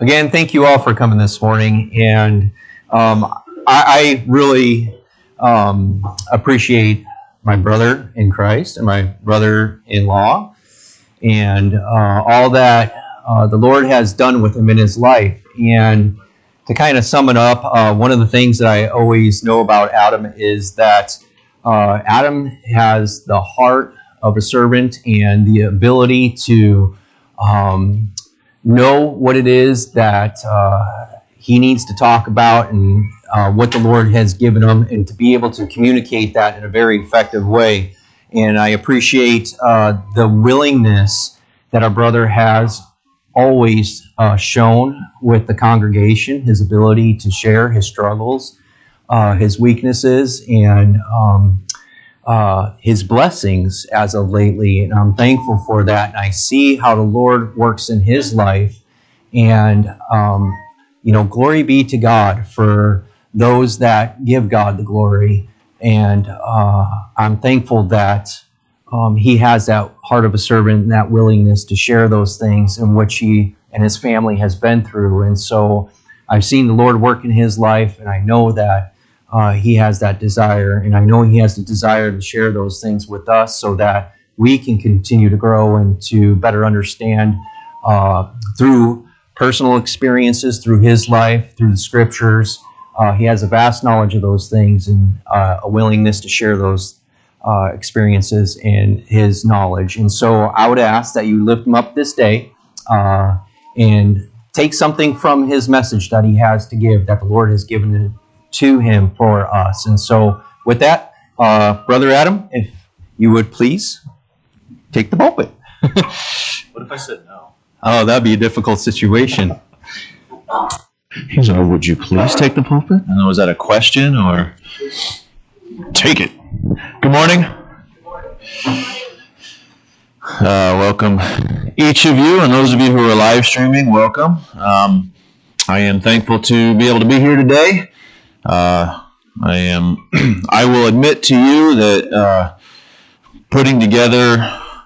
Again, thank you all for coming this morning, and I really appreciate my brother in Christ and my brother-in-law and all that the Lord has done with him in his life. And to kind of sum it up, one of the things that I always know about Adam is that Adam has the heart of a servant and the ability to know what it is that he needs to talk about and what the Lord has given him, and to be able to communicate that in a very effective way. And I appreciate the willingness that our brother has always shown with the congregation, his ability to share his struggles, his weaknesses, and his blessings as of lately. And I'm thankful for that. And I see how the Lord works in his life. And, glory be to God for those that give God the glory. And I'm thankful that he has that heart of a servant and that willingness to share those things and what he and his family has been through. And so I've seen the Lord work in his life, and I know that he has that desire, and I know he has the desire to share those things with us so that we can continue to grow and to better understand through personal experiences, through his life, through the scriptures. He has a vast knowledge of those things and a willingness to share those experiences and his knowledge. And so I would ask that you lift him up this day and take something from his message that he has to give, that the Lord has given to him for us. And so with that, Brother Adam, if you would please take the pulpit. What if I said no? Oh, that'd be a difficult situation. He's like, would you please take the pulpit? I know, was that a question or? Take it. Good morning. Welcome each of you, and those of you who are live streaming, welcome. I am thankful to be able to be here today. I will admit to you that putting together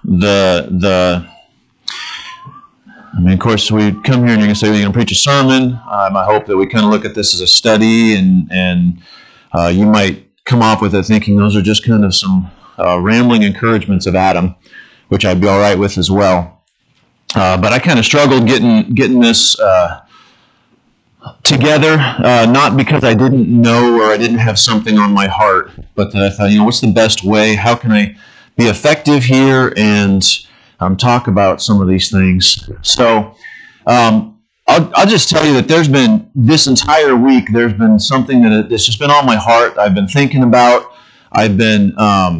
of course, we come here and you're going to say, well, you're going to preach a sermon. I hope that we kind of look at this as a study, and you might come off with it thinking those are just kind of some rambling encouragements of Adam, which I'd be all right with as well. But I kind of struggled getting this together, not because I didn't know or I didn't have something on my heart, but that I thought, what's the best way? How can I be effective here and talk about some of these things? So I'll just tell you that there's been, this entire week, there's been something that's just been on my heart. I've been thinking about. I've been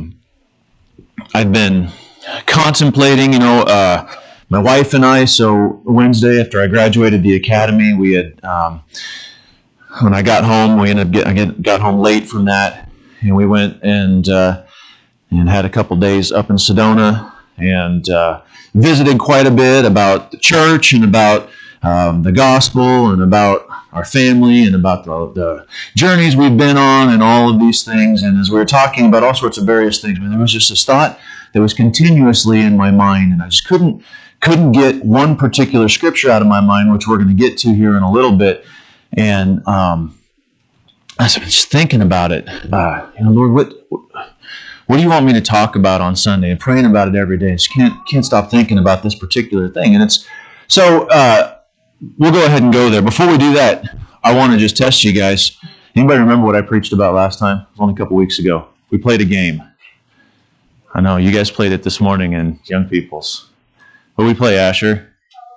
contemplating, my wife and I. So Wednesday, after I graduated the academy, we had, when I got home, I got home late from that, and we went and had a couple days up in Sedona and visited quite a bit about the church and about the gospel and about our family and about the journeys we've been on and all of these things. And as we were talking about all sorts of various things, there was just this thought that was continuously in my mind, and I just couldn't get one particular scripture out of my mind, which we're going to get to here in a little bit. And I was just thinking about it. Lord, what do you want me to talk about on Sunday? And praying about it every day. I just can't stop thinking about this particular thing. And so we'll go ahead and go there. Before we do that, I want to just test you guys. Anybody remember what I preached about last time? It was only a couple weeks ago. We played a game. I know, you guys played it this morning in Young People's. What did we play, Asher?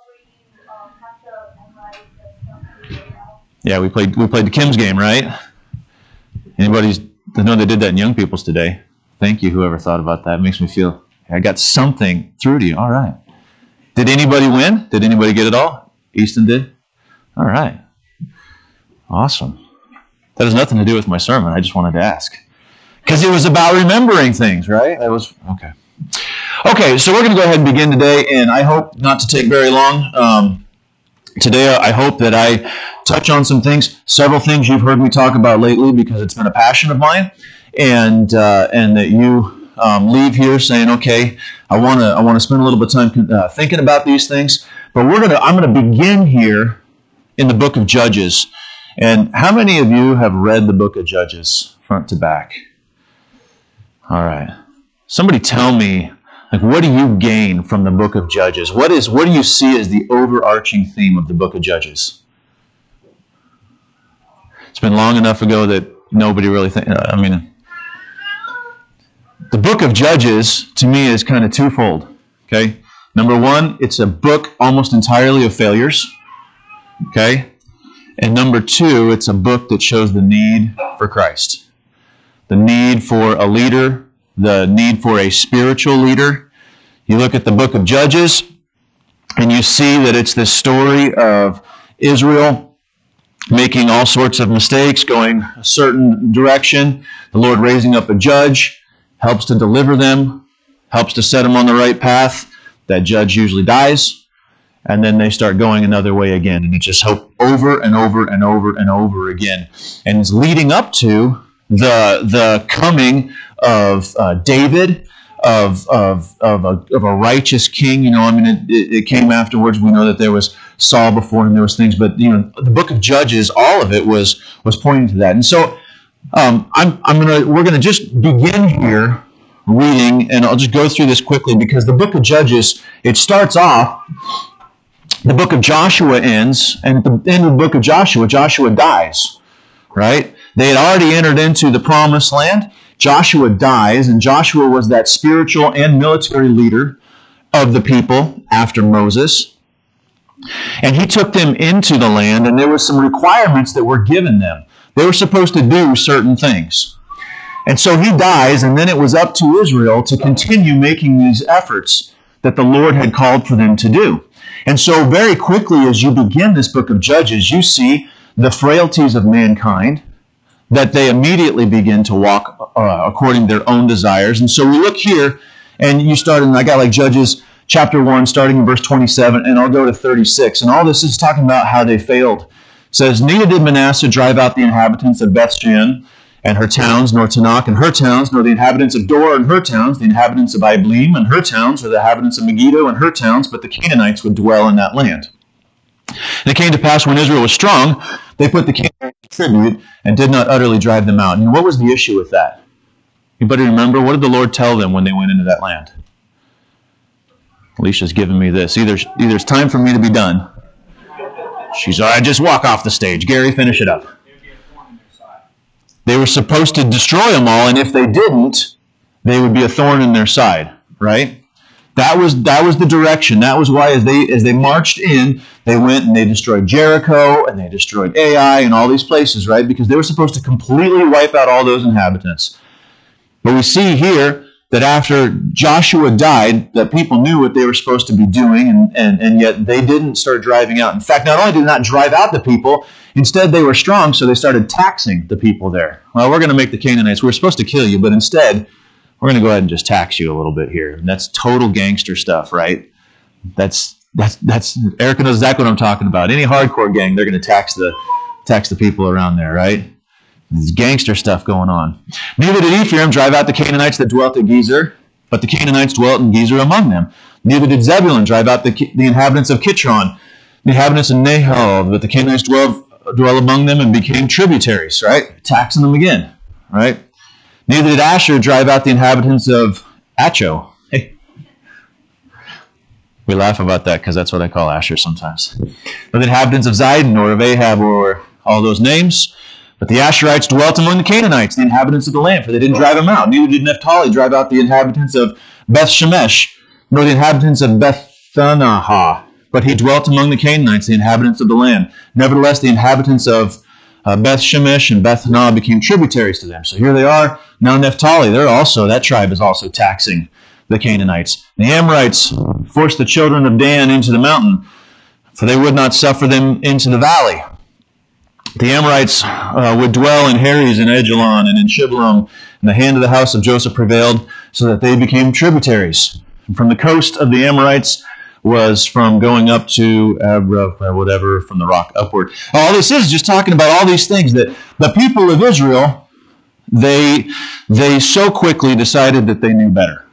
Yeah, we played the Kim's game, right? I know they did that in Young People's today. Thank you, whoever thought about that. It makes me feel I got something through to you. All right. Did anybody win? Did anybody get it all? Easton did? All right. Awesome. That has nothing to do with my sermon. I just wanted to ask. Because it was about remembering things, right? That was, okay. Okay, so we're going to go ahead and begin today, and I hope not to take very long. Today, I hope that I touch on some things, several things you've heard me talk about lately, because it's been a passion of mine, and that you leave here saying, okay, I want to spend a little bit of time thinking about these things. But I'm going to begin here in the book of Judges. And how many of you have read the book of Judges front to back? All right. Somebody tell me, like, what do you gain from the book of Judges? What do you see as the overarching theme of the book of Judges? It's been long enough ago that nobody really the book of Judges, to me, is kind of twofold. Okay? Number one, it's a book almost entirely of failures. Okay? And number two, it's a book that shows the need for Christ. The need for a leader, the need for a spiritual leader. You look at the book of Judges, and you see that it's this story of Israel making all sorts of mistakes, going a certain direction. The Lord raising up a judge, helps to deliver them, helps to set them on the right path. That judge usually dies, and then they start going another way again. And it's just over and over and over and over again. And it's leading up to the coming of David, of a righteous king. It came afterwards. We know that there was Saul before him. There was things, but the book of Judges, all of it was pointing to that. And so we're gonna just begin here reading, and I'll just go through this quickly because the book of Judges, it starts off. The book of Joshua ends, and at the end of the book of Joshua dies. Right? They had already entered into the promised land. Joshua dies, and Joshua was that spiritual and military leader of the people after Moses. And he took them into the land, and there were some requirements that were given them. They were supposed to do certain things. And so he dies, and then it was up to Israel to continue making these efforts that the Lord had called for them to do. And so very quickly as you begin this book of Judges, you see the frailties of mankind, that they immediately begin to walk according to their own desires. And so we look here, and you start, and I got like Judges chapter 1, starting in verse 27, and I'll go to 36. And all this is talking about how they failed. It says, "Neither did Manasseh drive out the inhabitants of Bethshean and her towns, nor Tanakh and her towns, nor the inhabitants of Dor and her towns, the inhabitants of Ibleam and her towns, or the inhabitants of Megiddo and her towns, but the Canaanites would dwell in that land. And it came to pass when Israel was strong, they put the Canaanites to tribute and did not utterly drive them out." And what was the issue with that? Anybody remember? What did the Lord tell them when they went into that land? Alicia's giving me this. Either it's time for me to be done. She's all right, just walk off the stage. Gary, finish it up. They were supposed to destroy them all, and if they didn't, they would be a thorn in their side, right? That was the direction. That was why as they marched in, they went and they destroyed Jericho and they destroyed Ai and all these places, right? Because they were supposed to completely wipe out all those inhabitants. But we see here that after Joshua died, that people knew what they were supposed to be doing, and yet they didn't start driving out. In fact, not only did they not drive out the people, instead they were strong, so they started taxing the people there. Well, we're going to make the Canaanites, we're supposed to kill you, but instead, we're going to go ahead and just tax you a little bit here. And that's total gangster stuff, right? That's Erica knows exactly what I'm talking about. Any hardcore gang, they're going to tax the people around there, right? There's gangster stuff going on. "Neither did Ephraim drive out the Canaanites that dwelt at Gezer, but the Canaanites dwelt in Gezer among them. Neither did Zebulun drive out the inhabitants of Kitron, the inhabitants of Nahal, but the Canaanites dwell among them and became tributaries," right? Taxing them again, right? "Neither did Asher drive out the inhabitants of Acho." Hey. We laugh about that because that's what I call Asher sometimes. "But the inhabitants of Zidon or of Ahab or all those names. But the Asherites dwelt among the Canaanites, the inhabitants of the land, for they didn't drive them out. Neither did Naphtali drive out the inhabitants of Beth Shemesh, nor the inhabitants of Beth-Thanahah. But he dwelt among the Canaanites, the inhabitants of the land. Nevertheless, the inhabitants of Beth Shemesh and Beth Hanah became tributaries to them." So here they are. Now Naphtali, that tribe is also taxing the Canaanites. "The Amorites forced the children of Dan into the mountain, for they would not suffer them into the valley. The Amorites would dwell in Heres and Ajalon and in Shibbolem, and the hand of the house of Joseph prevailed, so that they became tributaries. And from the coast of the Amorites was from going up to whatever, from the rock upward." All this is just talking about all these things that the people of Israel, they so quickly decided that they knew better.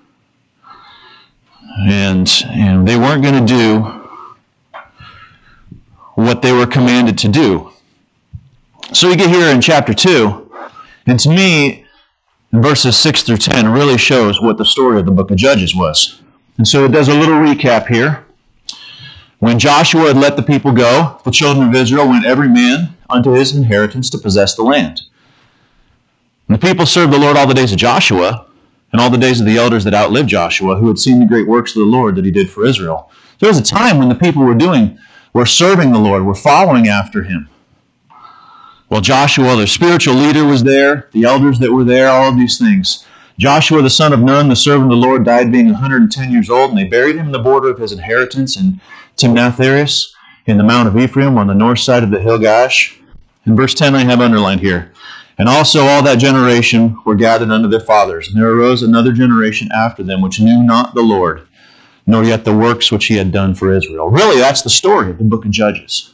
And they weren't going to do what they were commanded to do. So we get here in chapter 2, and to me, verses 6 through 10 really shows what the story of the book of Judges was. And so it does a little recap here. When Joshua had let the people go, the children of Israel went every man unto his inheritance to possess the land. And the people served the Lord all the days of Joshua, and all the days of the elders that outlived Joshua, who had seen the great works of the Lord that he did for Israel. There was a time when the people were serving the Lord, were following after him. Well, Joshua, their spiritual leader, was there, the elders that were there, all of these things. Joshua, the son of Nun, the servant of the Lord, died being 110 years old, and they buried him in the border of his inheritance in Timnath-Heres, in the Mount of Ephraim, on the north side of the hill Gaash. In verse 10 I have underlined here. And also all that generation were gathered unto their fathers. And there arose another generation after them, which knew not the Lord, nor yet the works which he had done for Israel. Really, that's the story of the book of Judges.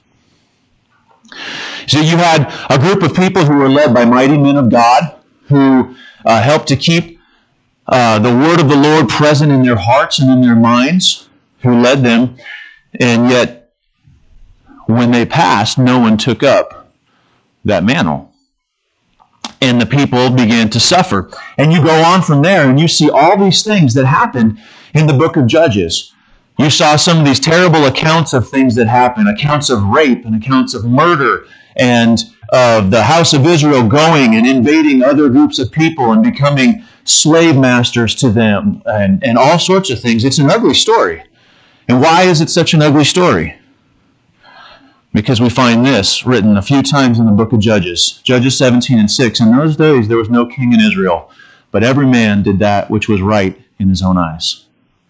So you had a group of people who were led by mighty men of God, who helped to keep the word of the Lord present in their hearts and in their minds, who led them. And yet, when they passed, no one took up that mantle. And the people began to suffer. And you go on from there, and you see all these things that happened in the book of Judges. You saw some of these terrible accounts of things that happened, accounts of rape and accounts of murder, and of the house of Israel going and invading other groups of people and becoming slave masters to them, and all sorts of things. It's an ugly story. And why is it such an ugly story? Because we find this written a few times in the book of Judges. Judges 17 and 6. In those days there was no king in Israel, but every man did that which was right in his own eyes.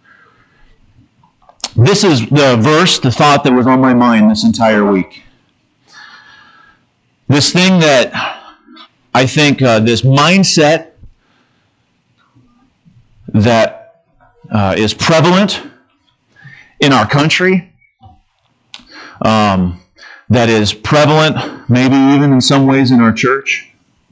This is the verse, the thought that was on my mind this entire week. This thing that I think, this mindset that is prevalent in our country, that is prevalent maybe even in some ways in our church,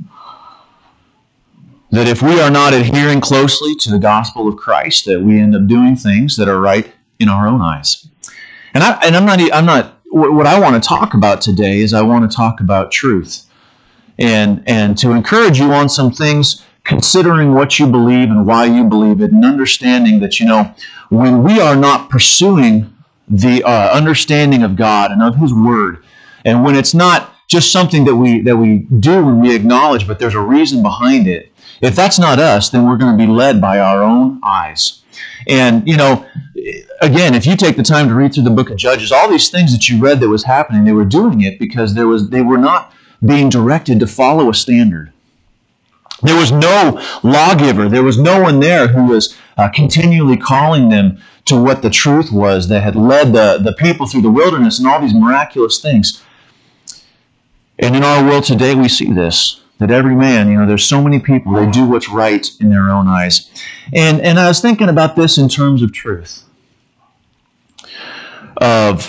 that if we are not adhering closely to the gospel of Christ, that we end up doing things that are right in our own eyes. And I'm not. What I want to talk about today is I want to talk about truth, and to encourage you on some things, considering what you believe and why you believe it, and understanding that, when we are not pursuing the understanding of God and of His Word, and when it's not just something that we do and we acknowledge, but there's a reason behind it. If that's not us, then we're going to be led by our own eyes. And, again, if you take the time to read through the book of Judges, all these things that you read that was happening, they were doing it because they were not being directed to follow a standard. There was no lawgiver. There was no one there who was continually calling them to what the truth was that had led the people through the wilderness and all these miraculous things. And in our world today, we see this, that every man, there's so many people, they do what's right in their own eyes. And I was thinking about this in terms of truth, of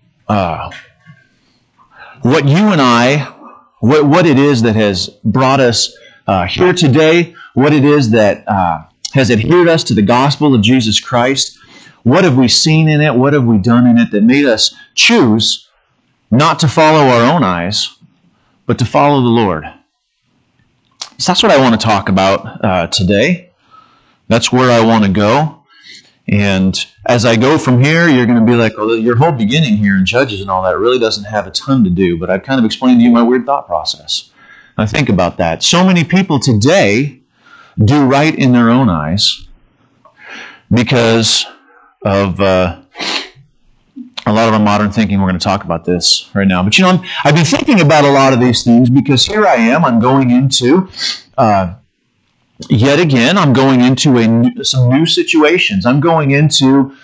what you and I, what it is that has brought us here today, what it is that has adhered us to the gospel of Jesus Christ. What have we seen in it? What have we done in it that made us choose not to follow our own eyes, but to follow the Lord? So that's what I want to talk about today. That's where I want to go. And as I go from here, you're going to be like, well, your whole beginning here in Judges and all that really doesn't have a ton to do. But I've kind of explained to you my weird thought process. I think about that. So many people today do right in their own eyes because of a lot of our modern thinking. We're going to talk about this right now. But I've been thinking about a lot of these things because here I am. I'm going into, yet again, I'm going into some new situations. I'm going into,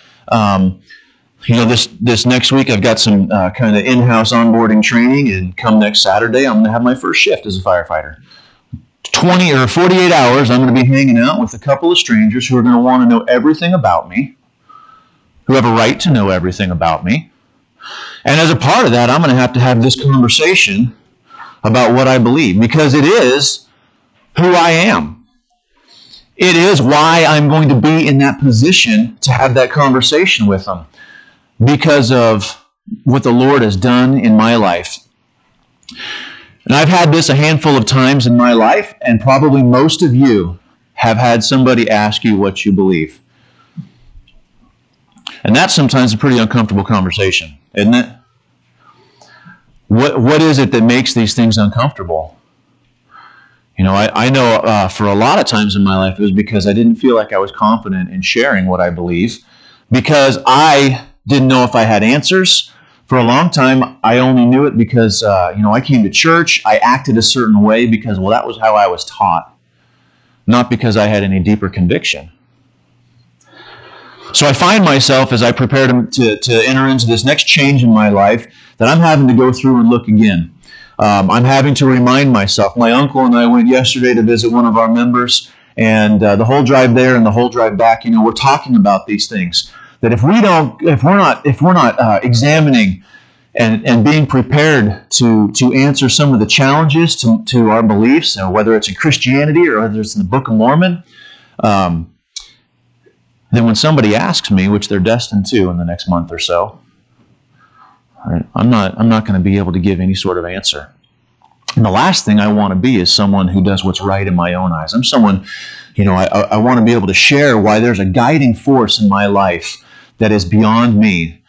this next week I've got some kind of in-house onboarding training, and come next Saturday I'm going to have my first shift as a firefighter. 20 or 48 hours I'm going to be hanging out with a couple of strangers who are going to want to know everything about me, who have a right to know everything about me. And as a part of that, I'm going to have this conversation about what I believe, because it is who I am. It is why I'm going to be in that position to have that conversation with them, because of what the Lord has done in my life. And I've had this a handful of times in my life, and probably most of you have had somebody ask you what you believe. And that's sometimes a pretty uncomfortable conversation, isn't it? What is it that makes these things uncomfortable? You know, I know for a lot of times in my life it was because I didn't feel like I was confident in sharing what I believe, because I didn't know if I had answers. For a long time, I only knew it because, I came to church, I acted a certain way because, well, that was how I was taught, not because I had any deeper conviction. So I find myself, as I prepare to enter into this next change in my life, that I'm having to go through and look again. I'm having to remind myself. My uncle and I went yesterday to visit one of our members, and the whole drive there and the whole drive back, we're talking about these things. That if we're not examining and being prepared to answer some of the challenges to our beliefs, whether it's in Christianity or whether it's in the Book of Mormon, then when somebody asks me, which they're destined to in the next month or so, I'm not going to be able to give any sort of answer. And the last thing I want to be is someone who does what's right in my own eyes. I'm someone, I want to be able to share why there's a guiding force in my life that is beyond me.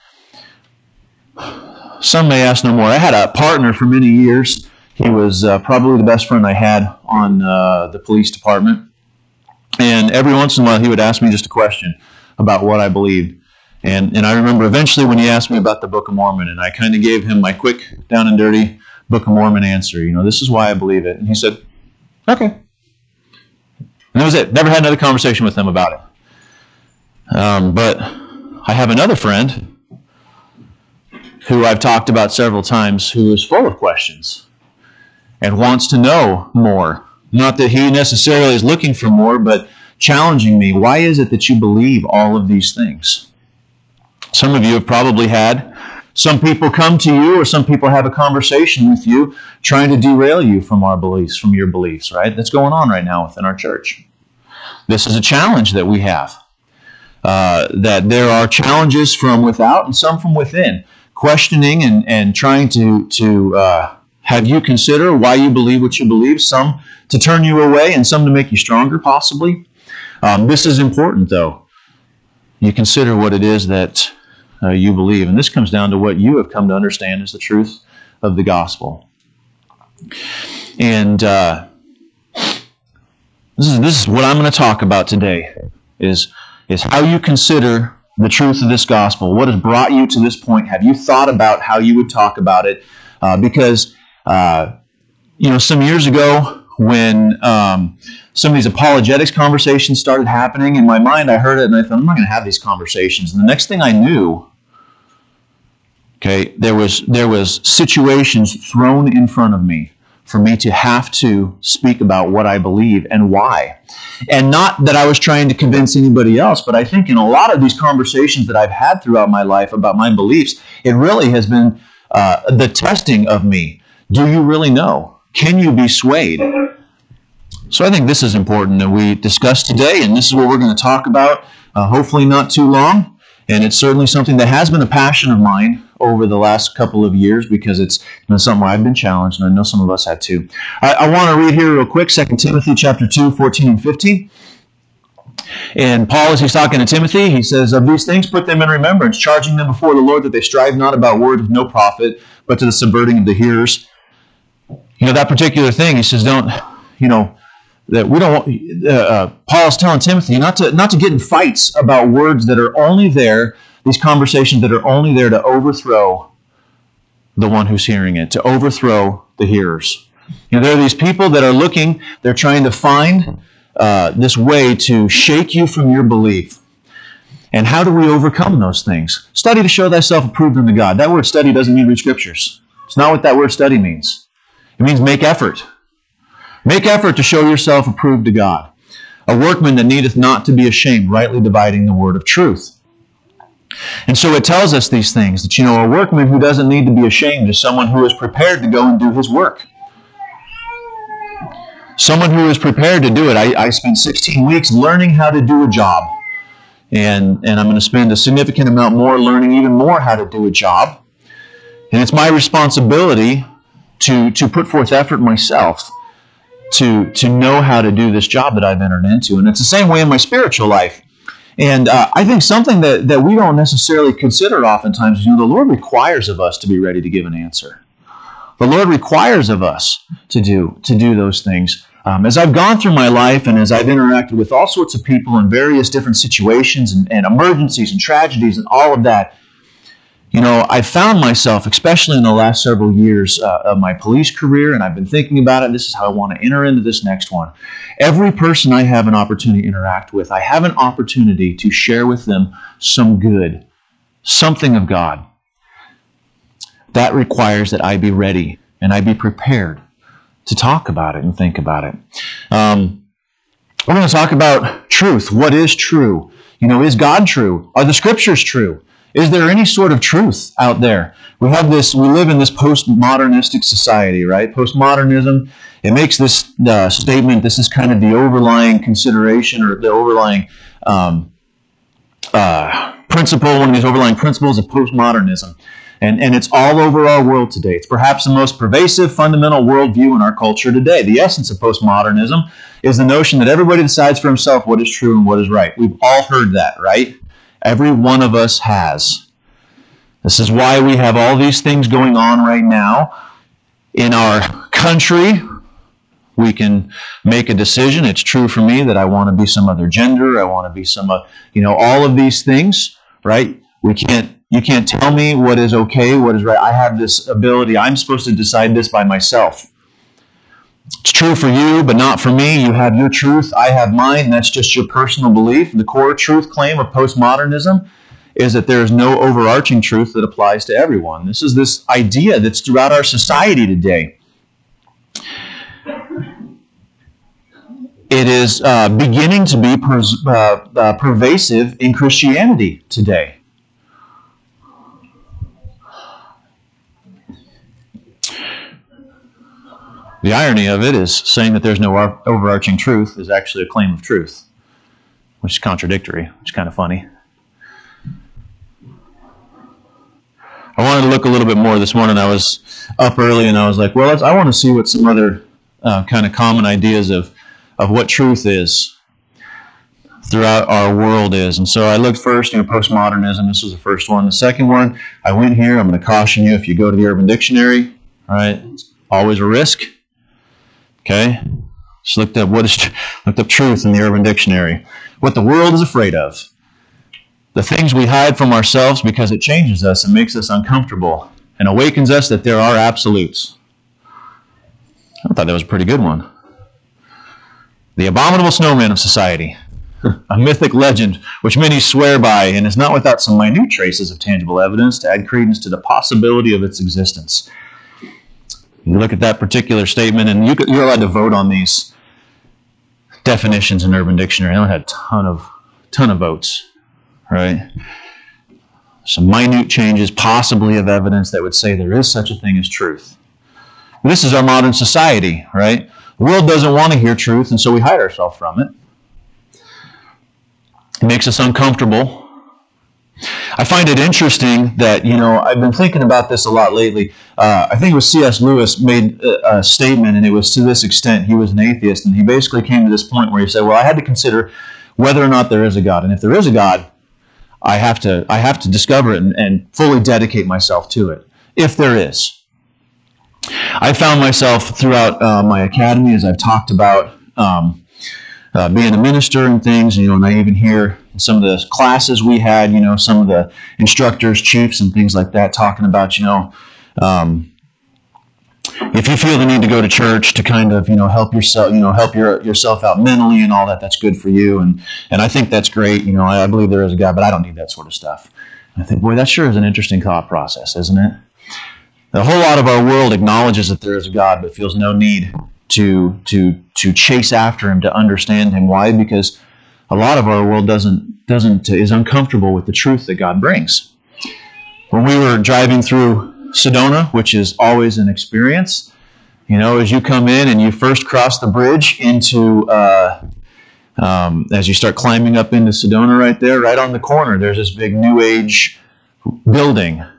Some may ask no more. I had a partner for many years. He was probably the best friend I had on the police department. And every once in a while he would ask me just a question about what I believed. And I remember eventually when he asked me about the Book of Mormon, and I kind of gave him my quick, down and dirty Book of Mormon answer. This is why I believe it. And he said, okay. And that was it. Never had another conversation with him about it. But I have another friend who I've talked about several times who is full of questions and wants to know more. Not that he necessarily is looking for more, but challenging me. Why is it that you believe all of these things? Some of you have probably had some people come to you, or some people have a conversation with you trying to derail you from our beliefs, from your beliefs, right? That's going on right now within our church. This is a challenge that we have. That there are challenges from without and some from within, questioning and trying to have you consider why you believe what you believe, some to turn you away and some to make you stronger, possibly. This is important, though. You consider what it is that you believe, and this comes down to what you have come to understand is the truth of the gospel. And this is what I'm going to talk about today, is how you consider the truth of this gospel. What has brought you to this point? Have you thought about how you would talk about it? Because some years ago, when some of these apologetics conversations started happening, in my mind I heard it and I thought, I'm not going to have these conversations. And the next thing I knew, there was situations thrown in front of me for me to have to speak about what I believe and why. And not that I was trying to convince anybody else, but I think in a lot of these conversations that I've had throughout my life about my beliefs, it really has been the testing of me. Do you really know? Can you be swayed? So I think this is important that we discuss today, and this is what we're going to talk about, hopefully not too long. And it's certainly something that has been a passion of mine over the last couple of years, because it's been something I've been challenged, and I know some of us have too. I want to read here real quick, 2 Timothy chapter 2, 14 and 15. And Paul, as he's talking to Timothy, he says, of these things put them in remembrance, charging them before the Lord that they strive not about word of no profit, but to the subverting of the hearers. That particular thing, he says, that we don't. Paul's telling Timothy not to get in fights about words that are only there, these conversations that are only there to overthrow the one who's hearing it, to overthrow the hearers. There are these people that are looking, they're trying to find this way to shake you from your belief. And how do we overcome those things? Study to show thyself approved unto God. That word study doesn't mean read scriptures. It's not what that word study means. It means make effort. Make effort to show yourself approved to God. A workman that needeth not to be ashamed, rightly dividing the word of truth. And so it tells us these things, that a workman who doesn't need to be ashamed is someone who is prepared to go and do his work. Someone who is prepared to do it. I spent 16 weeks learning how to do a job. And I'm going to spend a significant amount more learning even more how to do a job. And it's my responsibility to put forth effort myself to know how to do this job that I've entered into. And it's the same way in my spiritual life. And I think something that we don't necessarily consider oftentimes is, the Lord requires of us to be ready to give an answer. The Lord requires of us to do those things. As I've gone through my life and as I've interacted with all sorts of people in various different situations and emergencies and tragedies and all of that, I found myself, especially in the last several years of my police career, and I've been thinking about it, this is how I want to enter into this next one. Every person I have an opportunity to interact with, I have an opportunity to share with them some good, something of God. That requires that I be ready and I be prepared to talk about it and think about it. We're going to talk about truth. What is true? Is God true? Are the Scriptures true? Is there any sort of truth out there? We live in this postmodernistic society, right? Postmodernism, it makes this statement, this is kind of the overlying consideration or the overlying principle, one of these overlying principles of postmodernism. And it's all over our world today. It's perhaps the most pervasive, fundamental worldview in our culture today. The essence of postmodernism is the notion that everybody decides for himself what is true and what is right. We've all heard that, right? Every one of us has. This is why we have all these things going on right now in our country. We can make a decision. It's true for me that I want to be some other gender. I want to be some, all of these things, right? You can't tell me what is okay, what is right. I have this ability. I'm supposed to decide this by myself. It's true for you, but not for me. You have your truth. I have mine. That's just your personal belief. The core truth claim of postmodernism is that there is no overarching truth that applies to everyone. This is this idea that's throughout our society today. It is beginning to be pervasive in Christianity today. The irony of it is saying that there's no overarching truth is actually a claim of truth, which is contradictory, which is kind of funny. I wanted to look a little bit more this morning. I was up early and I was like, well, I want to see what some other kind of common ideas of what truth is throughout our world is. And so I looked first, postmodernism. This was the first one. The second one, I went here. I'm going to caution you if you go to the Urban Dictionary, all right, it's always a risk. Okay, just looked up truth in the Urban Dictionary. What the world is afraid of. The things we hide from ourselves because it changes us and makes us uncomfortable and awakens us that there are absolutes. I thought that was a pretty good one. The abominable snowman of society. A mythic legend which many swear by and is not without some minute traces of tangible evidence to add credence to the possibility of its existence. You look at that particular statement, and you're allowed to vote on these definitions in Urban Dictionary. I had a ton of votes, right? Some minute changes, possibly of evidence that would say there is such a thing as truth. This is our modern society, right? The world doesn't want to hear truth, and so we hide ourselves from it. It makes us uncomfortable. I find it interesting that, I've been thinking about this a lot lately. I think it was C.S. Lewis made a statement, and it was to this extent. He was an atheist, and he basically came to this point where he said, well, I had to consider whether or not there is a God. And if there is a God, I have to discover it and fully dedicate myself to it, if there is. I found myself throughout my academy, as I've talked about, being a minister and things, and I even hear in some of the classes we had, some of the instructors, chiefs, and things like that talking about, if you feel the need to go to church to kind of, help yourself, help yourself out mentally and all that, that's good for you. And I think that's great. I believe there is a God, but I don't need that sort of stuff. And I think, boy, that sure is an interesting thought process, isn't it? A whole lot of our world acknowledges that there is a God, but feels no need to chase after him, to understand him. Why? Because a lot of our world is uncomfortable with the truth that God brings. When we were driving through Sedona, which is always an experience, as you come in and you first cross the bridge into, as you start climbing up into Sedona right there, right on the corner, there's this big New Age building,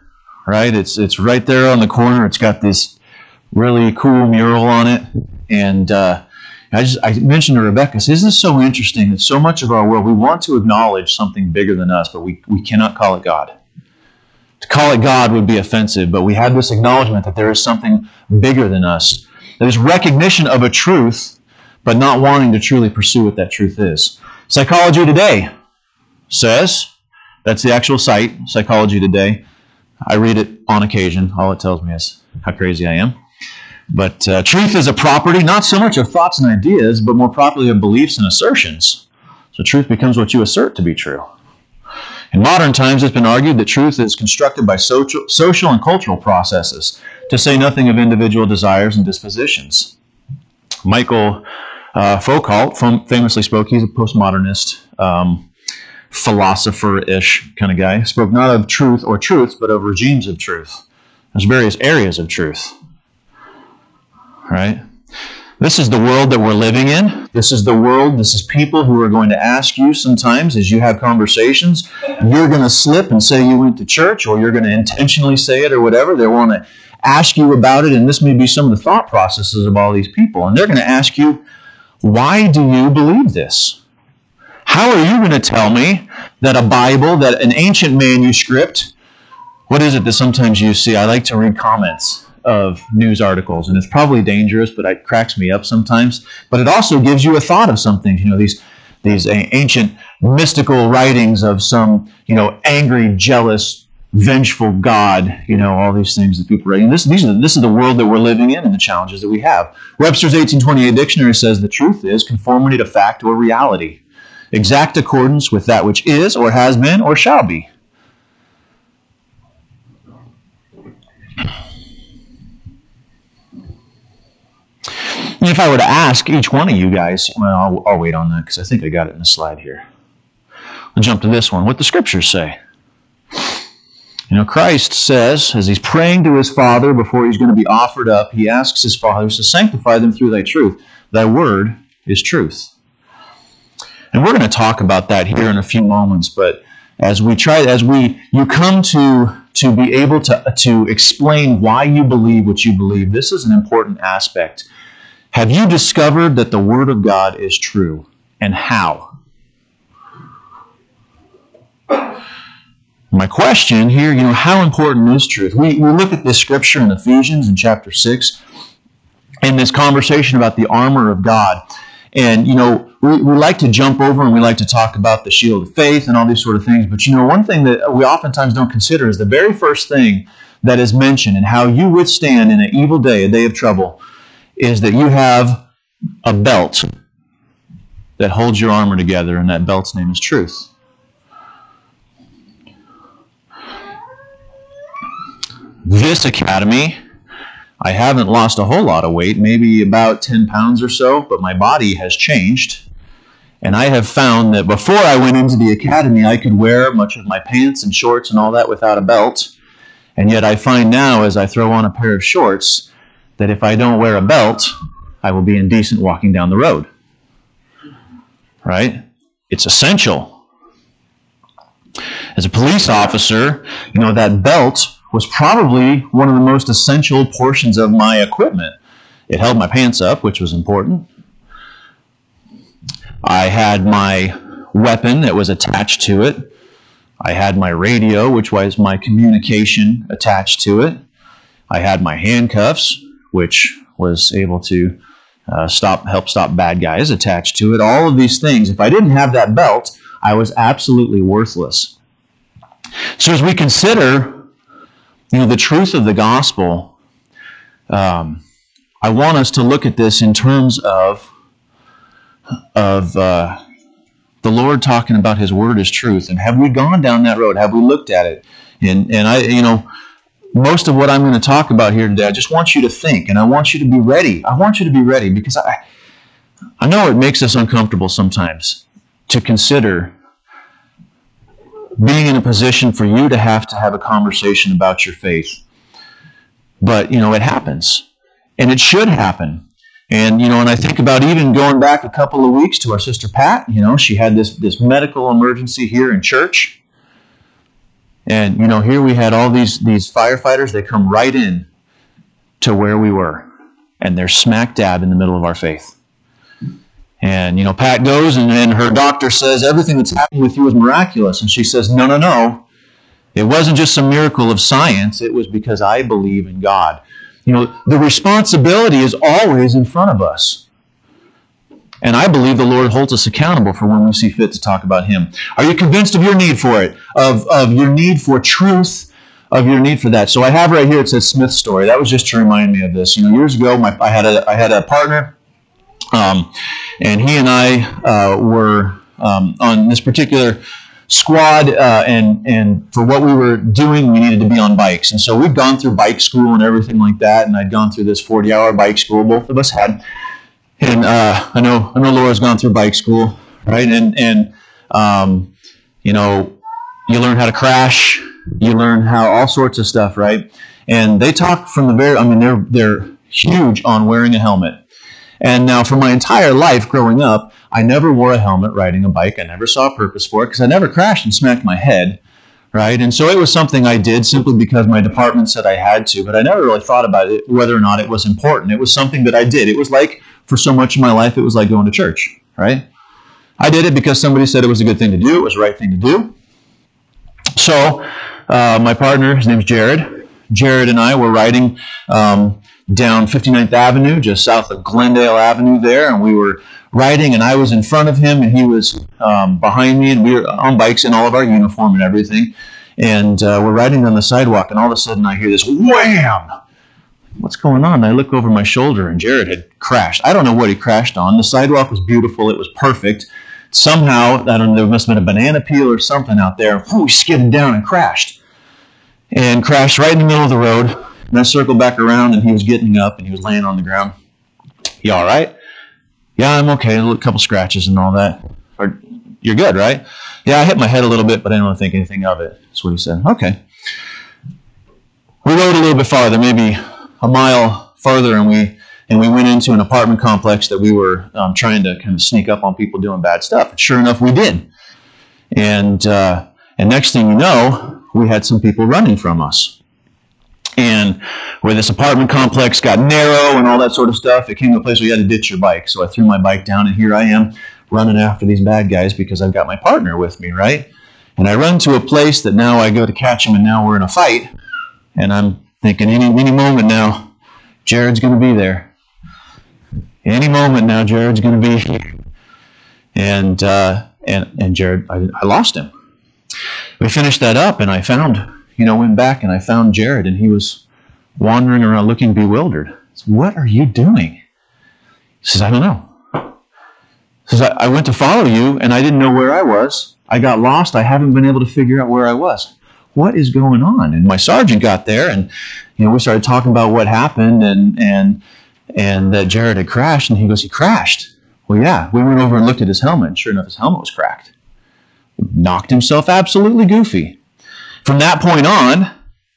right? It's right there on the corner. It's got this really cool mural on it. And I mentioned to Rebecca, isn't this so interesting that so much of our world, we want to acknowledge something bigger than us, but we cannot call it God. To call it God would be offensive, but we have this acknowledgement that there is something bigger than us. There's recognition of a truth, but not wanting to truly pursue what that truth is. Psychology Today says, that's the actual site, Psychology Today. I read it on occasion. All it tells me is how crazy I am. But truth is a property, not so much of thoughts and ideas, but more properly of beliefs and assertions. So truth becomes what you assert to be true. In modern times, it's been argued that truth is constructed by social and cultural processes, to say nothing of individual desires and dispositions. Michael Foucault famously spoke, he's a postmodernist, philosopher-ish kind of guy, spoke not of truth or truths, but of regimes of truth. There's various areas of truth. Right? This is the world that we're living in. This is the world, this is people who are going to ask you sometimes as you have conversations. You're going to slip and say you went to church, or you're going to intentionally say it or whatever. They want to ask you about it, and this may be some of the thought processes of all these people. And they're going to ask you, why do you believe this? How are you going to tell me that a Bible, that an ancient manuscript, what is it that sometimes you see? I like to read comments of news articles, and it's probably dangerous, but it cracks me up sometimes. But it also gives you a thought of something. You know, these ancient mystical writings of some, angry, jealous, vengeful God. All these things that people write. And this is the world that we're living in, and the challenges that we have. Webster's 1828 dictionary says the truth is conformity to fact or reality, exact accordance with that which is or has been or shall be. If I were to ask each one of you guys, well, I'll wait on that because I think I got it in the slide here. I'll jump to this one. What the Scriptures say. Christ says, as he's praying to his Father before he's going to be offered up, he asks his Father to sanctify them through thy truth. Thy word is truth. And we're going to talk about that here in a few moments, but you come to be able to explain why you believe what you believe, this is an important aspect. Have you discovered that the Word of God is true? And how? My question here, how important is truth? We look at this scripture in Ephesians in chapter 6, and this conversation about the armor of God. And, we like to jump over and we like to talk about the shield of faith and all these sort of things. But, one thing that we oftentimes don't consider is the very first thing that is mentioned and how you withstand in an evil day, a day of trouble, is that you have a belt that holds your armor together, and that belt's name is truth. This academy, I haven't lost a whole lot of weight, maybe about 10 pounds or so, but my body has changed. And I have found that before I went into the academy, I could wear much of my pants and shorts and all that without a belt. And yet I find now, as I throw on a pair of shorts, that if I don't wear a belt, I will be indecent walking down the road. Right? It's essential. As a police officer, that belt was probably one of the most essential portions of my equipment. It held my pants up, which was important. I had my weapon that was attached to it. I had my radio, which was my communication attached to it. I had my handcuffs, which was able to help stop bad guys attached to it. All of these things. If I didn't have that belt, I was absolutely worthless. So as we consider, the truth of the gospel, I want us to look at this in terms of the Lord talking about His Word as truth. And have we gone down that road? Have we looked at it? And I, most of what I'm going to talk about here today, I just want you to think, and I want you to be ready. I want you to be ready because I know it makes us uncomfortable sometimes to consider being in a position for you to have a conversation about your faith. But, it happens. And it should happen. And, and I think about even going back a couple of weeks to our sister Pat. She had this medical emergency here in church. And, here we had all these firefighters. They come right in to where we were. And they're smack dab in the middle of our faith. And, Pat goes and her doctor says, everything that's happened with you is miraculous. And she says, no. It wasn't just a miracle of science. It was because I believe in God. The responsibility is always in front of us. And I believe the Lord holds us accountable for when we see fit to talk about Him. Are you convinced of your need for it? Of your need for truth? Of your need for that? So I have right here, it says Smith's story. That was just to remind me of this. Years ago, I had a partner, and he and I were on this particular squad, and for what we were doing, we needed to be on bikes. And so we'd gone through bike school and everything like that, and I'd gone through this 40-hour bike school. Both of us had. And I know Laura's gone through bike school, right? And you learn how to crash, you learn how all sorts of stuff, right? And they talk from the very, they're huge on wearing a helmet. And now for my entire life growing up, I never wore a helmet riding a bike. I never saw a purpose for it because I never crashed and smacked my head, right? And so it was something I did simply because my department said I had to, but I never really thought about it, whether or not it was important. It was something that I did. It was like, for so much of my life, it was like going to church, right? I did it because somebody said it was a good thing to do. It was the right thing to do. So my partner, his name's Jared. Jared and I were riding down 59th Avenue, just south of Glendale Avenue there, and we were riding, and I was in front of him, and he was behind me, and we were on bikes in all of our uniform and everything, and we're riding on the sidewalk, and all of a sudden I hear this wham! What's going on? And I look over my shoulder, and Jared had crashed. I don't know what he crashed on. The sidewalk was beautiful. It was perfect. Somehow, I don't know, there must have been a banana peel or something out there. He skidded down and crashed. And crashed right in the middle of the road. And I circled back around, and he was getting up, and he was laying on the ground. You all right? Yeah, I'm okay. A couple scratches and all that. You're good, right? Yeah, I hit my head a little bit, but I didn't think anything of it. That's what he said. Okay. We rode a little bit farther, maybe a mile further, and we went into an apartment complex that we were trying to kind of sneak up on people doing bad stuff. And sure enough, we did. And next thing you know, we had some people running from us. And where this apartment complex got narrow and all that sort of stuff, it came to a place where you had to ditch your bike. So I threw my bike down, and here I am running after these bad guys because I've got my partner with me, right? And I run to a place that now I go to catch him, and now we're in a fight. And I'm thinking any moment now, Jared's going to be there. Any moment now, Jared's going to be here. And Jared, I lost him. We finished that up, and I went back and I found Jared, and he was wandering around looking bewildered. I said, "What are you doing?" He says, "I don't know." He says, I went to follow you, and I didn't know where I was. I got lost. I haven't been able to figure out where I was. What is going on? And my sergeant got there, and we started talking about what happened, and that Jared had crashed, and he goes, "He crashed?" Well, yeah. We went over and looked at his helmet, and sure enough, his helmet was cracked. He knocked himself absolutely goofy. From that point on,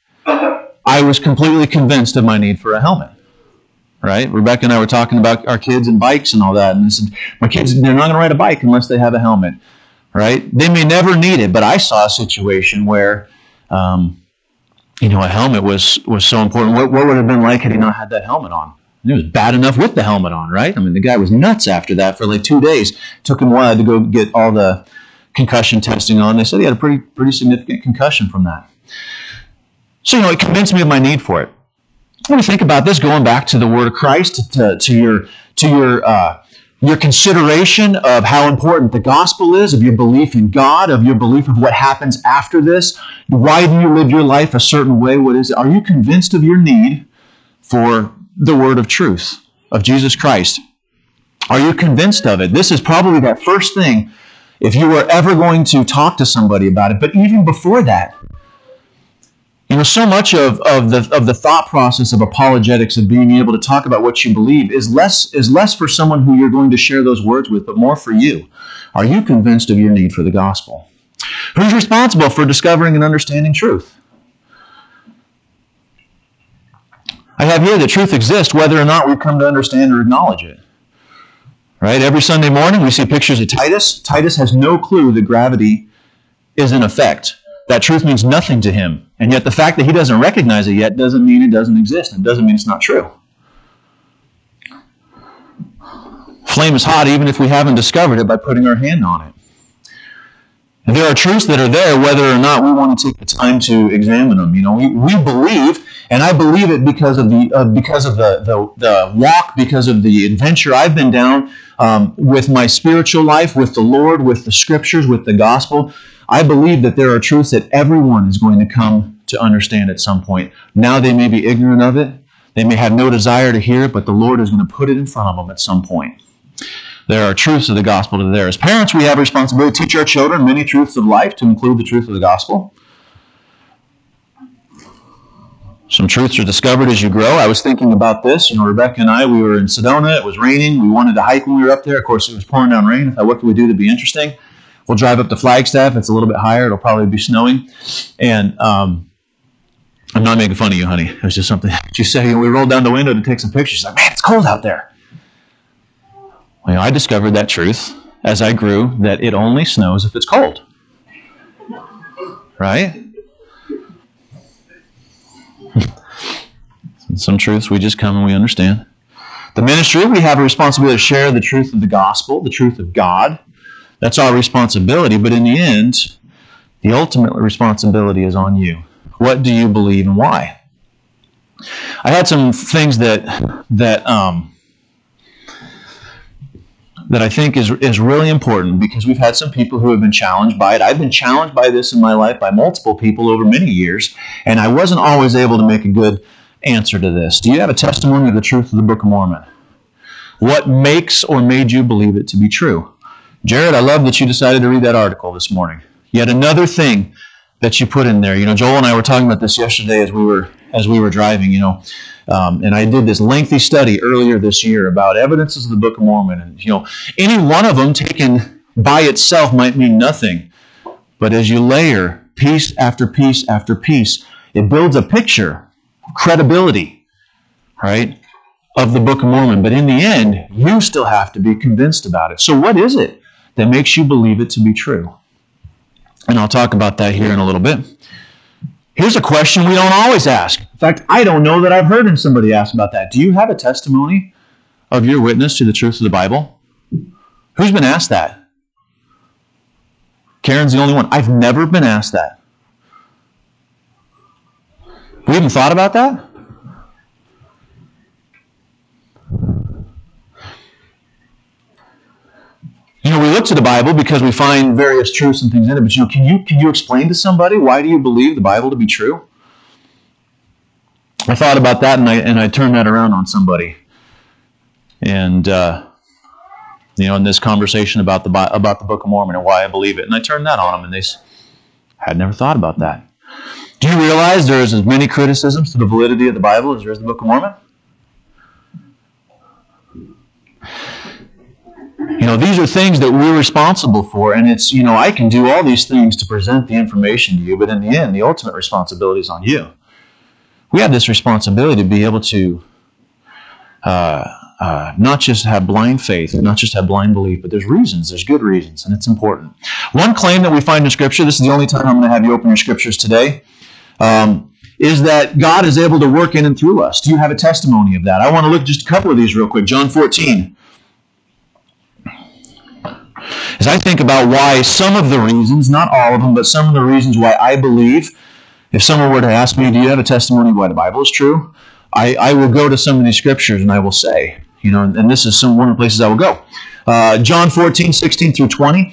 I was completely convinced of my need for a helmet. Right? Rebecca and I were talking about our kids and bikes and all that, and I said, my kids, they're not going to ride a bike unless they have a helmet. Right? They may never need it, but I saw a situation where a helmet was so important. What would it have been like had he not had that helmet on? And it was bad enough with the helmet on, right? I mean, the guy was nuts after that for like 2 days. Took him a while to go get all the concussion testing on. They said he had a pretty significant concussion from that. So, it convinced me of my need for it. When you think about this, going back to the Word of Christ, to your consideration of how important the gospel is, of your belief in God, of your belief of what happens after this, why do you live your life a certain way? What is it? Are you convinced of your need for the word of truth, of Jesus Christ? Are you convinced of it? This is probably that first thing if you were ever going to talk to somebody about it. But even before that, so much of the thought process of apologetics, of being able to talk about what you believe, is less for someone who you're going to share those words with, but more for you. Are you convinced of your need for the gospel? Who's responsible for discovering and understanding truth? I have here that truth exists whether or not we come to understand or acknowledge it. Right? Every Sunday morning we see pictures of Titus. Titus has no clue that gravity is in effect. That truth means nothing to him. And yet the fact that he doesn't recognize it yet doesn't mean it doesn't exist. It doesn't mean it's not true. Flame is hot even if we haven't discovered it by putting our hand on it. And there are truths that are there whether or not we want to take the time to examine them. We believe, and I believe it because of the walk, because of the adventure I've been down with my spiritual life, with the Lord, with the Scriptures, with the gospel. I believe that there are truths that everyone is going to come to understand at some point. Now they may be ignorant of it. They may have no desire to hear it, but the Lord is going to put it in front of them at some point. There are truths of the gospel that are there. As parents, we have a responsibility to teach our children many truths of life, to include the truth of the gospel. Some truths are discovered as you grow. I was thinking about this. Rebecca and I, we were in Sedona. It was raining. We wanted to hike when we were up there. Of course, it was pouring down rain. I thought, what can we do to be interesting? We'll drive up to Flagstaff. It's a little bit higher. It'll probably be snowing. And I'm not making fun of you, honey. It was just something she said. We rolled down the window to take some pictures. She's like, man, it's cold out there. Well, I discovered that truth as I grew, that it only snows if it's cold. Right? Some truths we just come and we understand. The ministry, we have a responsibility to share the truth of the gospel, the truth of God. That's our responsibility, but in the end, the ultimate responsibility is on you. What do you believe and why? I had some things that I think is really important, because we've had some people who have been challenged by it. I've been challenged by this in my life by multiple people over many years, and I wasn't always able to make a good answer to this. Do you have a testimony of the truth of the Book of Mormon? What makes or made you believe it to be true? Jared, I love that you decided to read that article this morning. Yet another thing that you put in there. Joel and I were talking about this yesterday as we were driving, and I did this lengthy study earlier this year about evidences of the Book of Mormon. And, any one of them taken by itself might mean nothing. But as you layer piece after piece after piece, it builds a picture of credibility, right, of the Book of Mormon. But in the end, you still have to be convinced about it. So what is it that makes you believe it to be true? And I'll talk about that here in a little bit. Here's a question we don't always ask. In fact, I don't know that I've heard somebody ask about that. Do you have a testimony of your witness to the truth of the Bible? Who's been asked that? Karen's the only one. I've never been asked that. We haven't thought about that? We look to the Bible because we find various truths and things in it, but can you explain to somebody, why do you believe the Bible to be true? I thought about that, and I turned that around on somebody. And in this conversation about the Book of Mormon and why I believe it, and I turned that on them, and they had never thought about that. Do you realize there is as many criticisms to the validity of the Bible as there is the Book of Mormon? These are things that we're responsible for, and it's, I can do all these things to present the information to you, but in the end, the ultimate responsibility is on you. We have this responsibility to be able to not just have blind faith, not just have blind belief, but there's good reasons, and it's important. One claim that we find in Scripture, this is the only time I'm going to have you open your Scriptures today, is that God is able to work in and through us. Do you have a testimony of that? I want to look at just a couple of these real quick. John 14. As I think about why some of the reasons, not all of them, but some of the reasons why I believe, if someone were to ask me, do you have a testimony of why the Bible is true? I will go to some of these scriptures and I will say, and this is one of the places I will go. John 14, 16 through 20.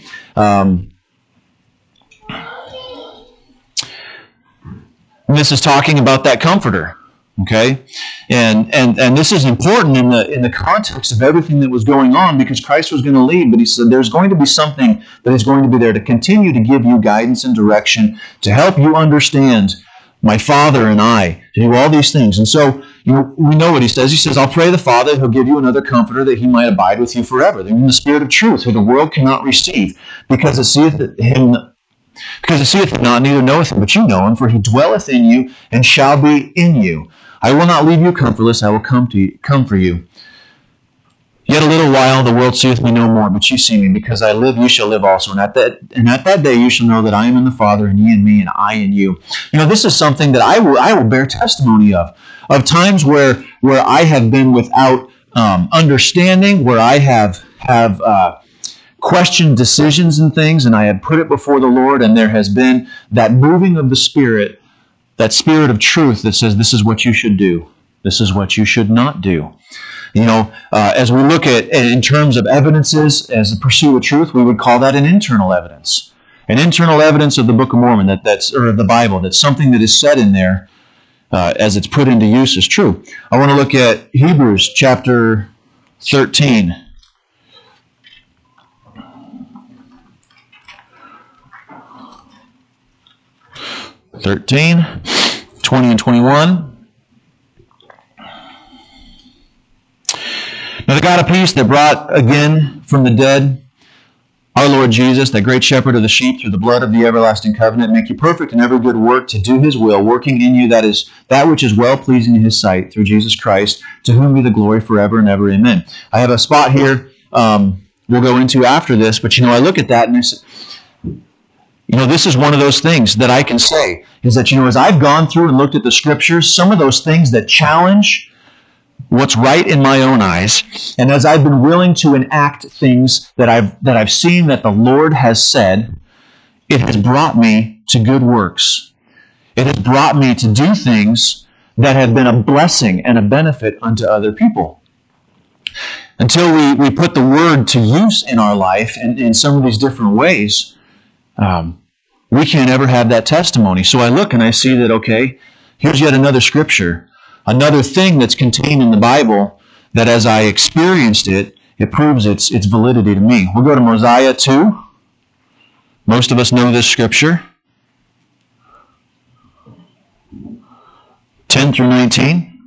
This is talking about that Comforter. Okay, and this is important in the context of everything that was going on, because Christ was going to leave, but he said there's going to be something that is going to be there to continue to give you guidance and direction, to help you understand my Father and I, to do all these things. And so, we know what he says. He says, I'll pray the Father, he'll give you another Comforter, that he might abide with you forever. In the Spirit of truth, who the world cannot receive, because it seeth him not, neither knoweth him, but you know him, for he dwelleth in you and shall be in you. I will not leave you comfortless, I will come for you. Yet a little while the world seeth me no more, but ye see me. Because I live, ye shall live also. And at that day you shall know that I am in the Father, and ye in me, and I in you. This is something that I will bear testimony of times where I have been without understanding, where I have questioned decisions and things, and I have put it before the Lord, and there has been that moving of the Spirit, that Spirit of truth that says, this is what you should do. This is what you should not do. As we look at in terms of evidences as the pursuit of truth, we would call that an internal evidence. An internal evidence of the Book of Mormon, or of the Bible, that's something that is said in there as it's put into use is true. I want to look at Hebrews chapter 13. (13) 20 and 21. Now the God of peace that brought again from the dead our Lord Jesus, that great shepherd of the sheep, through the blood of the everlasting covenant, make you perfect in every good work to do his will, working in you that which is well-pleasing in his sight, through Jesus Christ, to whom be the glory forever and ever. Amen. I have a spot here we'll go into after this, but I look at that and I say, this is one of those things that I can say, is that, as I've gone through and looked at the Scriptures, some of those things that challenge what's right in my own eyes, and as I've been willing to enact things that I've seen that the Lord has said, it has brought me to good works. It has brought me to do things that have been a blessing and a benefit unto other people. Until we put the Word to use in our life in some of these different ways, we can't ever have that testimony. So I look and I see that, okay, here's yet another Scripture, another thing that's contained in the Bible that as I experienced it, it proves its validity to me. We'll go to Mosiah 2. Most of us know this Scripture. 10 through 19.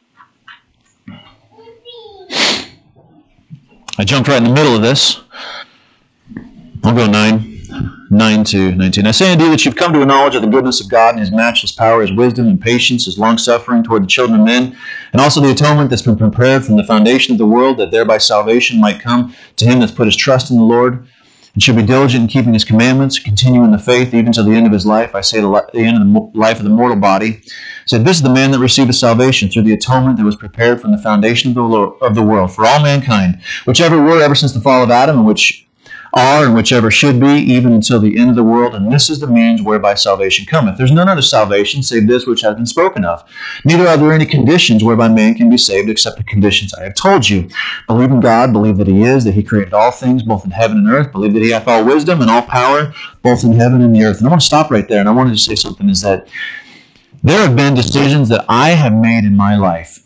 I jumped right in the middle of this. I'll go 9 to 19. I say unto you that you've come to a knowledge of the goodness of God and his matchless power, his wisdom and patience, his long-suffering toward the children of men, and also the atonement that's been prepared from the foundation of the world, that thereby salvation might come to him that's put his trust in the Lord, and should be diligent in keeping his commandments, continue in the faith, even to the end of his life. I say the end of the life of the mortal body. Said, this is the man that receiveth salvation through the atonement that was prepared from the foundation of the world for all mankind, whichever were ever since the fall of Adam, and which are and whichever should be, even until the end of the world. And this is the means whereby salvation cometh. There's none other salvation save this which has been spoken of. Neither are there any conditions whereby man can be saved except the conditions I have told you. Believe in God, believe that he is, that he created all things, both in heaven and earth. Believe that he hath all wisdom and all power, both in heaven and the earth. And I want to stop right there, and I wanted to say something, is that there have been decisions that I have made in my life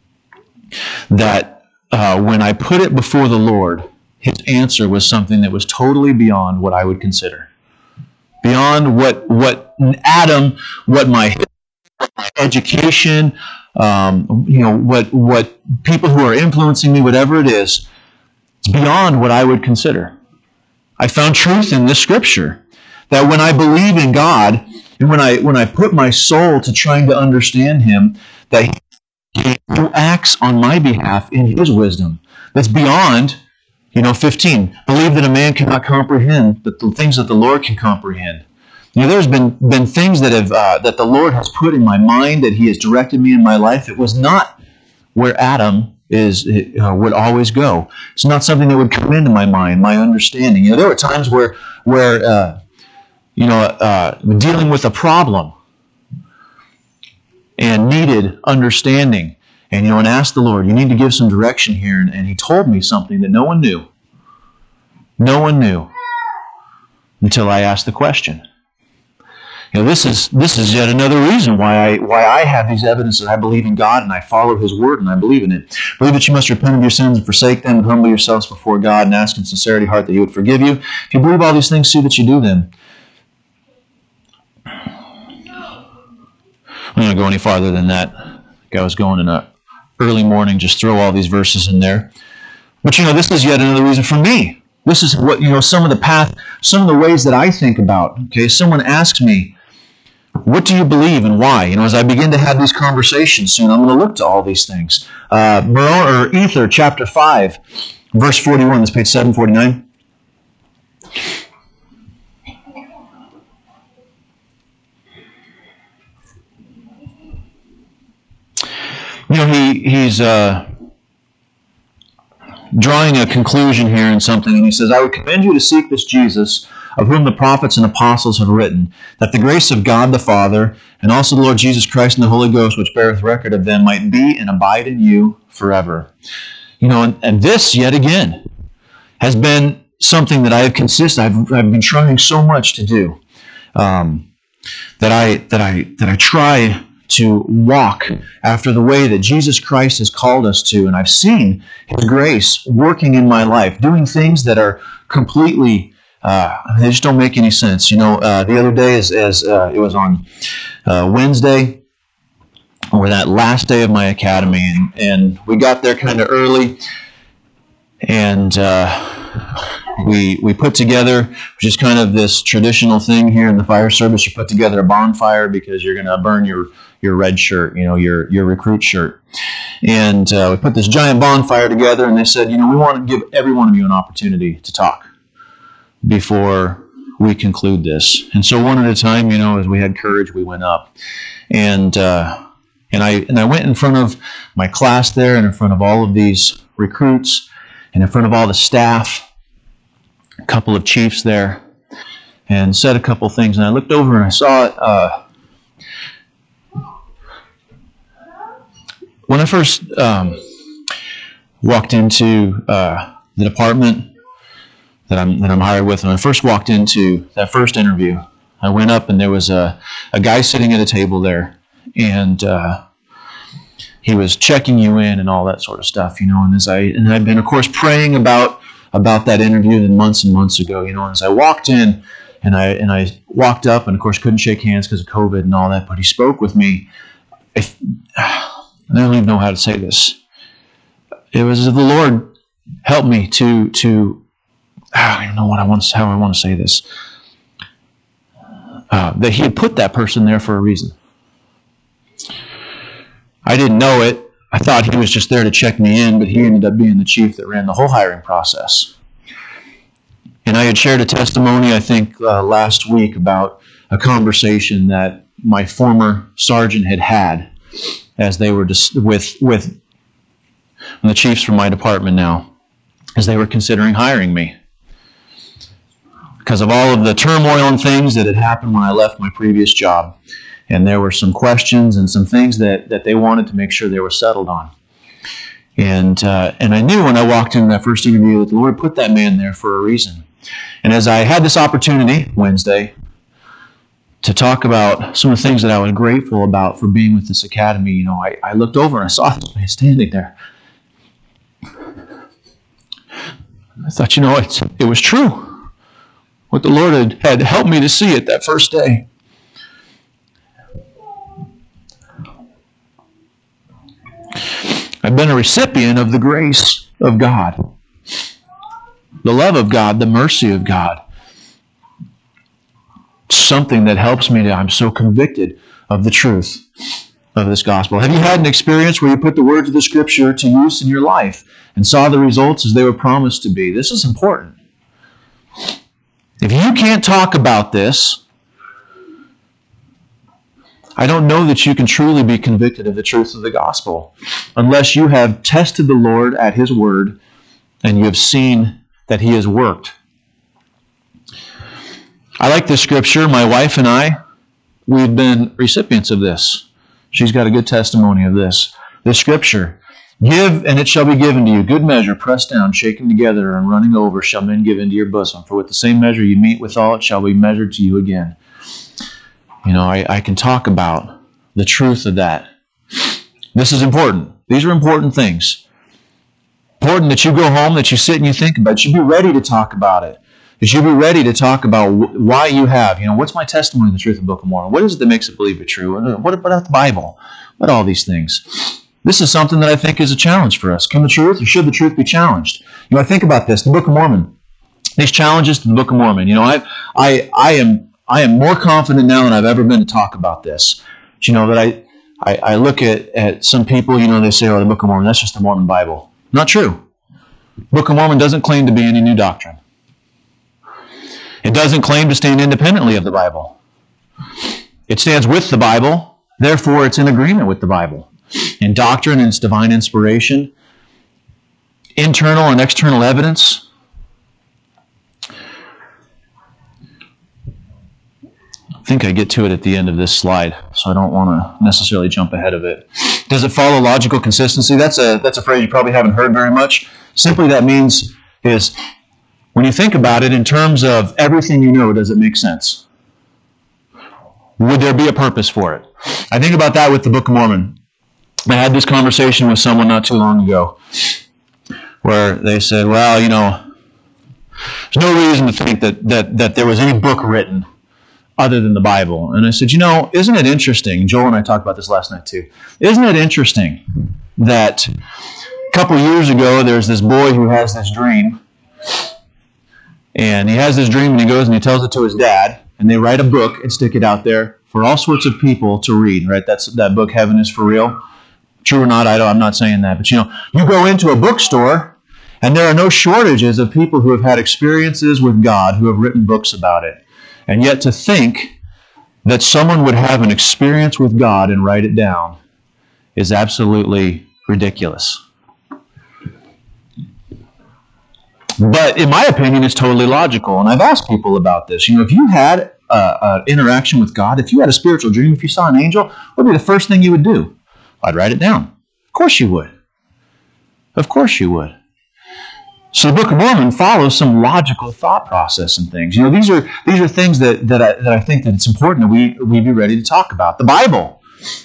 that when I put it before the Lord, his answer was something that was totally beyond what I would consider. Beyond what Adam, what my education, what people who are influencing me, whatever it is, it's beyond what I would consider. I found truth in this Scripture, that when I believe in God, and when I put my soul to trying to understand him, that he acts on my behalf in his wisdom. That's beyond 15. Believe that a man cannot comprehend the things that the Lord can comprehend. There's been things that have that the Lord has put in my mind, that he has directed me in my life. It was not where Adam would always go. It's not something that would come into my mind, my understanding. There were times where dealing with a problem and needed understanding. And asked the Lord, you need to give some direction here. And he told me something that no one knew. No one knew until I asked the question. This is yet another reason why I have these evidence that I believe in God and I follow his word and I believe in it. Believe that you must repent of your sins and forsake them and humble yourselves before God and ask in sincerity of heart that he would forgive you. If you believe all these things, see that you do them. I'm not going to go any farther than that. I was going in a early morning, just throw all these verses in there. But this is yet another reason for me. This is what, some of the ways that I think about. Okay, someone asks me, What do you believe and why? As I begin to have these conversations soon, I'm going to look to all these things. Ether, chapter 5, verse 41. That's page 749. He's drawing a conclusion here in something, and he says, I would commend you to seek this Jesus, of whom the prophets and apostles have written, that the grace of God the Father, and also the Lord Jesus Christ and the Holy Ghost, which beareth record of them, might be and abide in you forever. And this, yet again, has been something that I have I've been trying so much to do, that I try to walk after the way that Jesus Christ has called us to. And I've seen His grace working in my life, doing things that are completely, they just don't make any sense. The other day, as it was on Wednesday, or that last day of my academy, and we got there kind of early, and we put together, which is kind of this traditional thing here in the fire service, you put together a bonfire because you're going to burn your red shirt, your recruit shirt. And we put this giant bonfire together, and they said, we want to give every one of you an opportunity to talk before we conclude this. And so one at a time, as we had courage, we went up. And I went in front of my class there, and in front of all of these recruits, and in front of all the staff, a couple of chiefs there, and said a couple things. And I looked over and I saw when I first walked into the department that I'm hired with, when I first walked into that first interview, I went up and there was a guy sitting at a table there, and he was checking you in and all that sort of stuff, and I'd been, of course, praying about that interview months and months ago, and as I walked in and I walked up, and of course couldn't shake hands because of COVID and all that, but he spoke with me. I don't even know how to say this. It was the Lord helped me to I don't know how I want to say this. That He had put that person there for a reason. I didn't know it. I thought he was just there to check me in, but he ended up being the chief that ran the whole hiring process. And I had shared a testimony, I think, last week about a conversation that my former sergeant had as they were with the chiefs from my department now, as they were considering hiring me. Because of all of the turmoil and things that had happened when I left my previous job. And there were some questions and some things that they wanted to make sure they were settled on. And I knew when I walked into that first interview that the Lord put that man there for a reason. And as I had this opportunity Wednesday to talk about some of the things that I was grateful about for being with this academy, I looked over and I saw this man standing there. I thought, it was true. What the Lord had helped me to see it that first day. I've been a recipient of the grace of God, the love of God, the mercy of God. Something that helps me I'm so convicted of the truth of this gospel. Have you had an experience where you put the words of the Scripture to use in your life and saw the results as they were promised to be? This is important. If you can't talk about this, I don't know that you can truly be convicted of the truth of the gospel unless you have tested the Lord at His word and you have seen that He has worked. I like this scripture. My wife and I, we've been recipients of this. She's got a good testimony of this. This scripture, give and it shall be given to you. Good measure, pressed down, shaken together, and running over shall men give into your bosom. For with the same measure you meet withal, it shall be measured to you again. I can talk about the truth of that. This is important. These are important things. Important that you go home, that you sit and you think about it. You should be ready to talk about it. You should be ready to talk about why you have. What's my testimony of the truth of the Book of Mormon? What is it that makes it believe it true? What about the Bible? What all these things? This is something that I think is a challenge for us. Can the truth, or should the truth be challenged? I think about this. The Book of Mormon. These challenges to the Book of Mormon. I I am more confident now than I've ever been to talk about this. But, that I look at some people, they say, oh, the Book of Mormon, that's just the Mormon Bible. Not true. The Book of Mormon doesn't claim to be any new doctrine. It doesn't claim to stand independently of the Bible. It stands with the Bible, therefore it's in agreement with the Bible. In doctrine and its divine inspiration, internal and external evidence. I think I get to it at the end of this slide, so I don't want to necessarily jump ahead of it. Does it follow logical consistency? That's a phrase you probably haven't heard very much. Simply that means is, when you think about it in terms of everything you know, does it make sense? Would there be a purpose for it? I think about that with the Book of Mormon. I had this conversation with someone not too long ago where they said, well, there's no reason to think that there was any book written other than the Bible. And I said, isn't it interesting? Joel and I talked about this last night too. Isn't it interesting that a couple years ago there's this boy who has this dream, and he has this dream and he goes and he tells it to his dad, and they write a book and stick it out there for all sorts of people to read, right? That's that book, Heaven is for Real. True or not, I'm not saying that. But you go into a bookstore and there are no shortages of people who have had experiences with God who have written books about it. And yet to think that someone would have an experience with God and write it down is absolutely ridiculous. But in my opinion, it's totally logical. And I've asked people about this. If you had an interaction with God, if you had a spiritual dream, if you saw an angel, what would be the first thing you would do? I'd write it down. Of course you would. Of course you would. So the Book of Mormon follows some logical thought process and things. These are things that I think that it's important that we be ready to talk about. The Bible.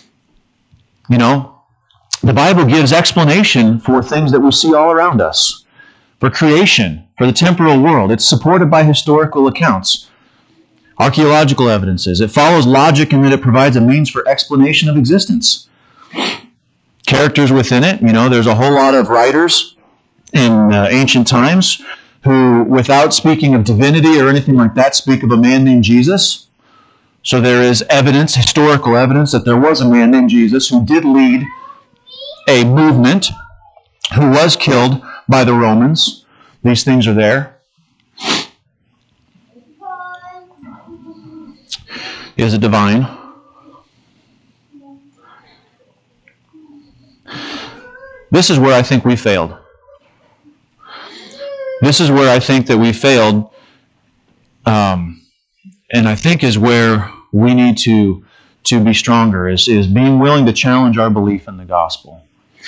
The Bible gives explanation for things that we see all around us. For creation, for the temporal world. It's supported by historical accounts. Archaeological evidences. It follows logic in that it provides a means for explanation of existence. Characters within it. There's a whole lot of writers in ancient times who, without speaking of divinity or anything like that, speak of a man named Jesus. So there is evidence, historical evidence, that there was a man named Jesus who did lead a movement, who was killed by the Romans. These things are there. Is it divine? This is where I think we failed. This is where I think that we failed, and I think is where we need to be stronger, is being willing to challenge our belief in the gospel.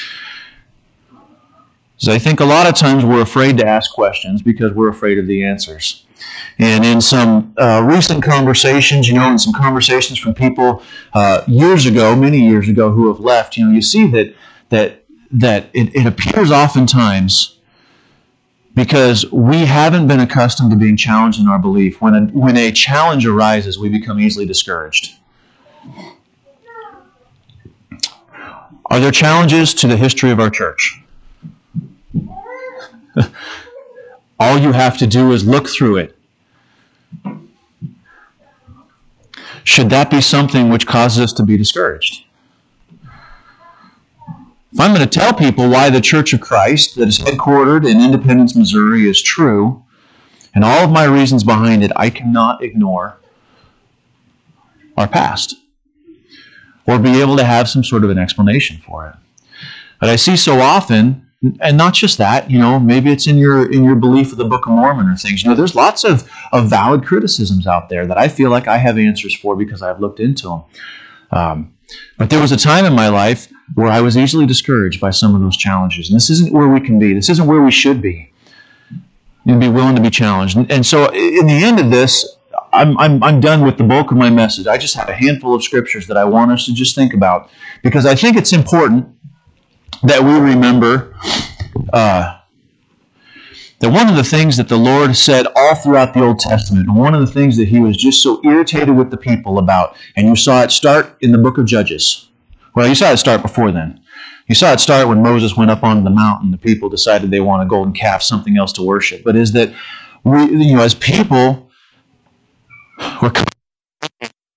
So I think a lot of times we're afraid to ask questions because we're afraid of the answers. And in some recent conversations, in some conversations from people many years ago, who have left, you see that it appears oftentimes because we haven't been accustomed to being challenged in our belief. When a challenge arises, we become easily discouraged. Are there challenges to the history of our church? All you have to do is look through it. Should that be something which causes us to be discouraged? If I'm going to tell people why the Church of Christ, that is headquartered in Independence, Missouri, is true, and all of my reasons behind it, I cannot ignore our past or be able to have some sort of an explanation for it. But I see so often, and not just that, maybe it's in your belief of the Book of Mormon or things. There's lots of valid criticisms out there that I feel like I have answers for because I've looked into them. But there was a time in my life where I was easily discouraged by some of those challenges. And this isn't where we can be. This isn't where we should be. You'd be willing to be challenged. And so in the end of this, I'm done with the bulk of my message. I just have a handful of scriptures that I want us to just think about, because I think it's important that we remember that one of the things that the Lord said all throughout the Old Testament, and one of the things that He was just so irritated with the people about, and you saw it start in the book of Judges. Well, you saw it start before then. You saw it start when Moses went up onto the mountain. The people decided they want a golden calf, something else to worship. But is that we, as people, we're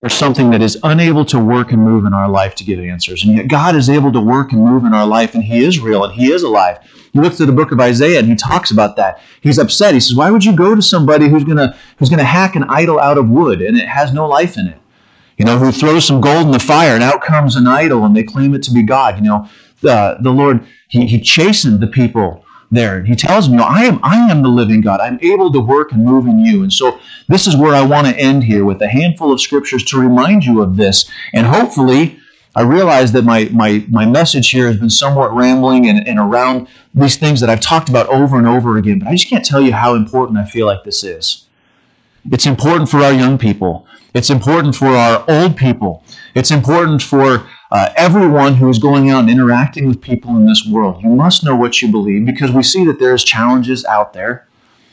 there's something that is unable to work and move in our life to give answers. And yet God is able to work and move in our life, and He is real and He is alive. You look through the book of Isaiah and he talks about that. He's upset. He says, why would you go to somebody who's gonna hack an idol out of wood and it has no life in it? Who throws some gold in the fire and out comes an idol and they claim it to be God. The Lord, He chastened the people there. He tells them, I am the living God. I'm able to work and move in you. And so this is where I want to end here with a handful of scriptures to remind you of this. And hopefully, I realize that my message here has been somewhat rambling and around these things that I've talked about over and over again, but I just can't tell you how important I feel like this is. It's important for our young people. It's important for our old people. It's important for everyone who is going out and interacting with people in this world. You must know what you believe because we see that there's challenges out there.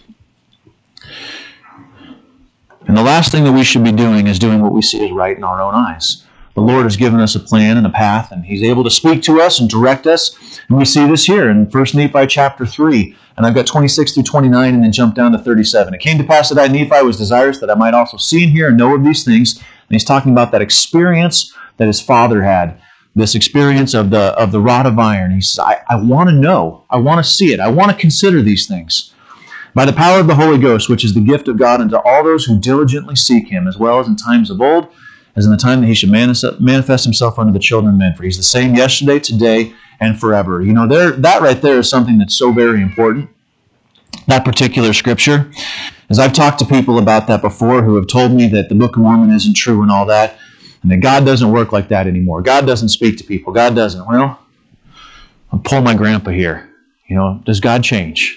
And the last thing that we should be doing is doing what we see as right in our own eyes. The Lord has given us a plan and a path, and He's able to speak to us and direct us. And we see this here in 1 Nephi chapter 3. And I've got 26 through 29 and then jump down to 37. It came to pass that I, Nephi, was desirous that I might also see and hear and know of these things. And he's talking about that experience that his father had, this experience of the rod of iron. He says, I want to know. I want to see it. I want to consider these things. By the power of the Holy Ghost, which is the gift of God unto all those who diligently seek Him, as well as in times of old, as in the time that He should manifest Himself unto the children of men. For He's the same yesterday, today, and forever. That right there is something that's so very important. That particular scripture. As I've talked to people about that before who have told me that the Book of Mormon isn't true and all that, and that God doesn't work like that anymore. God doesn't speak to people. God doesn't. Well, I'll pull my grandpa here. Does God change?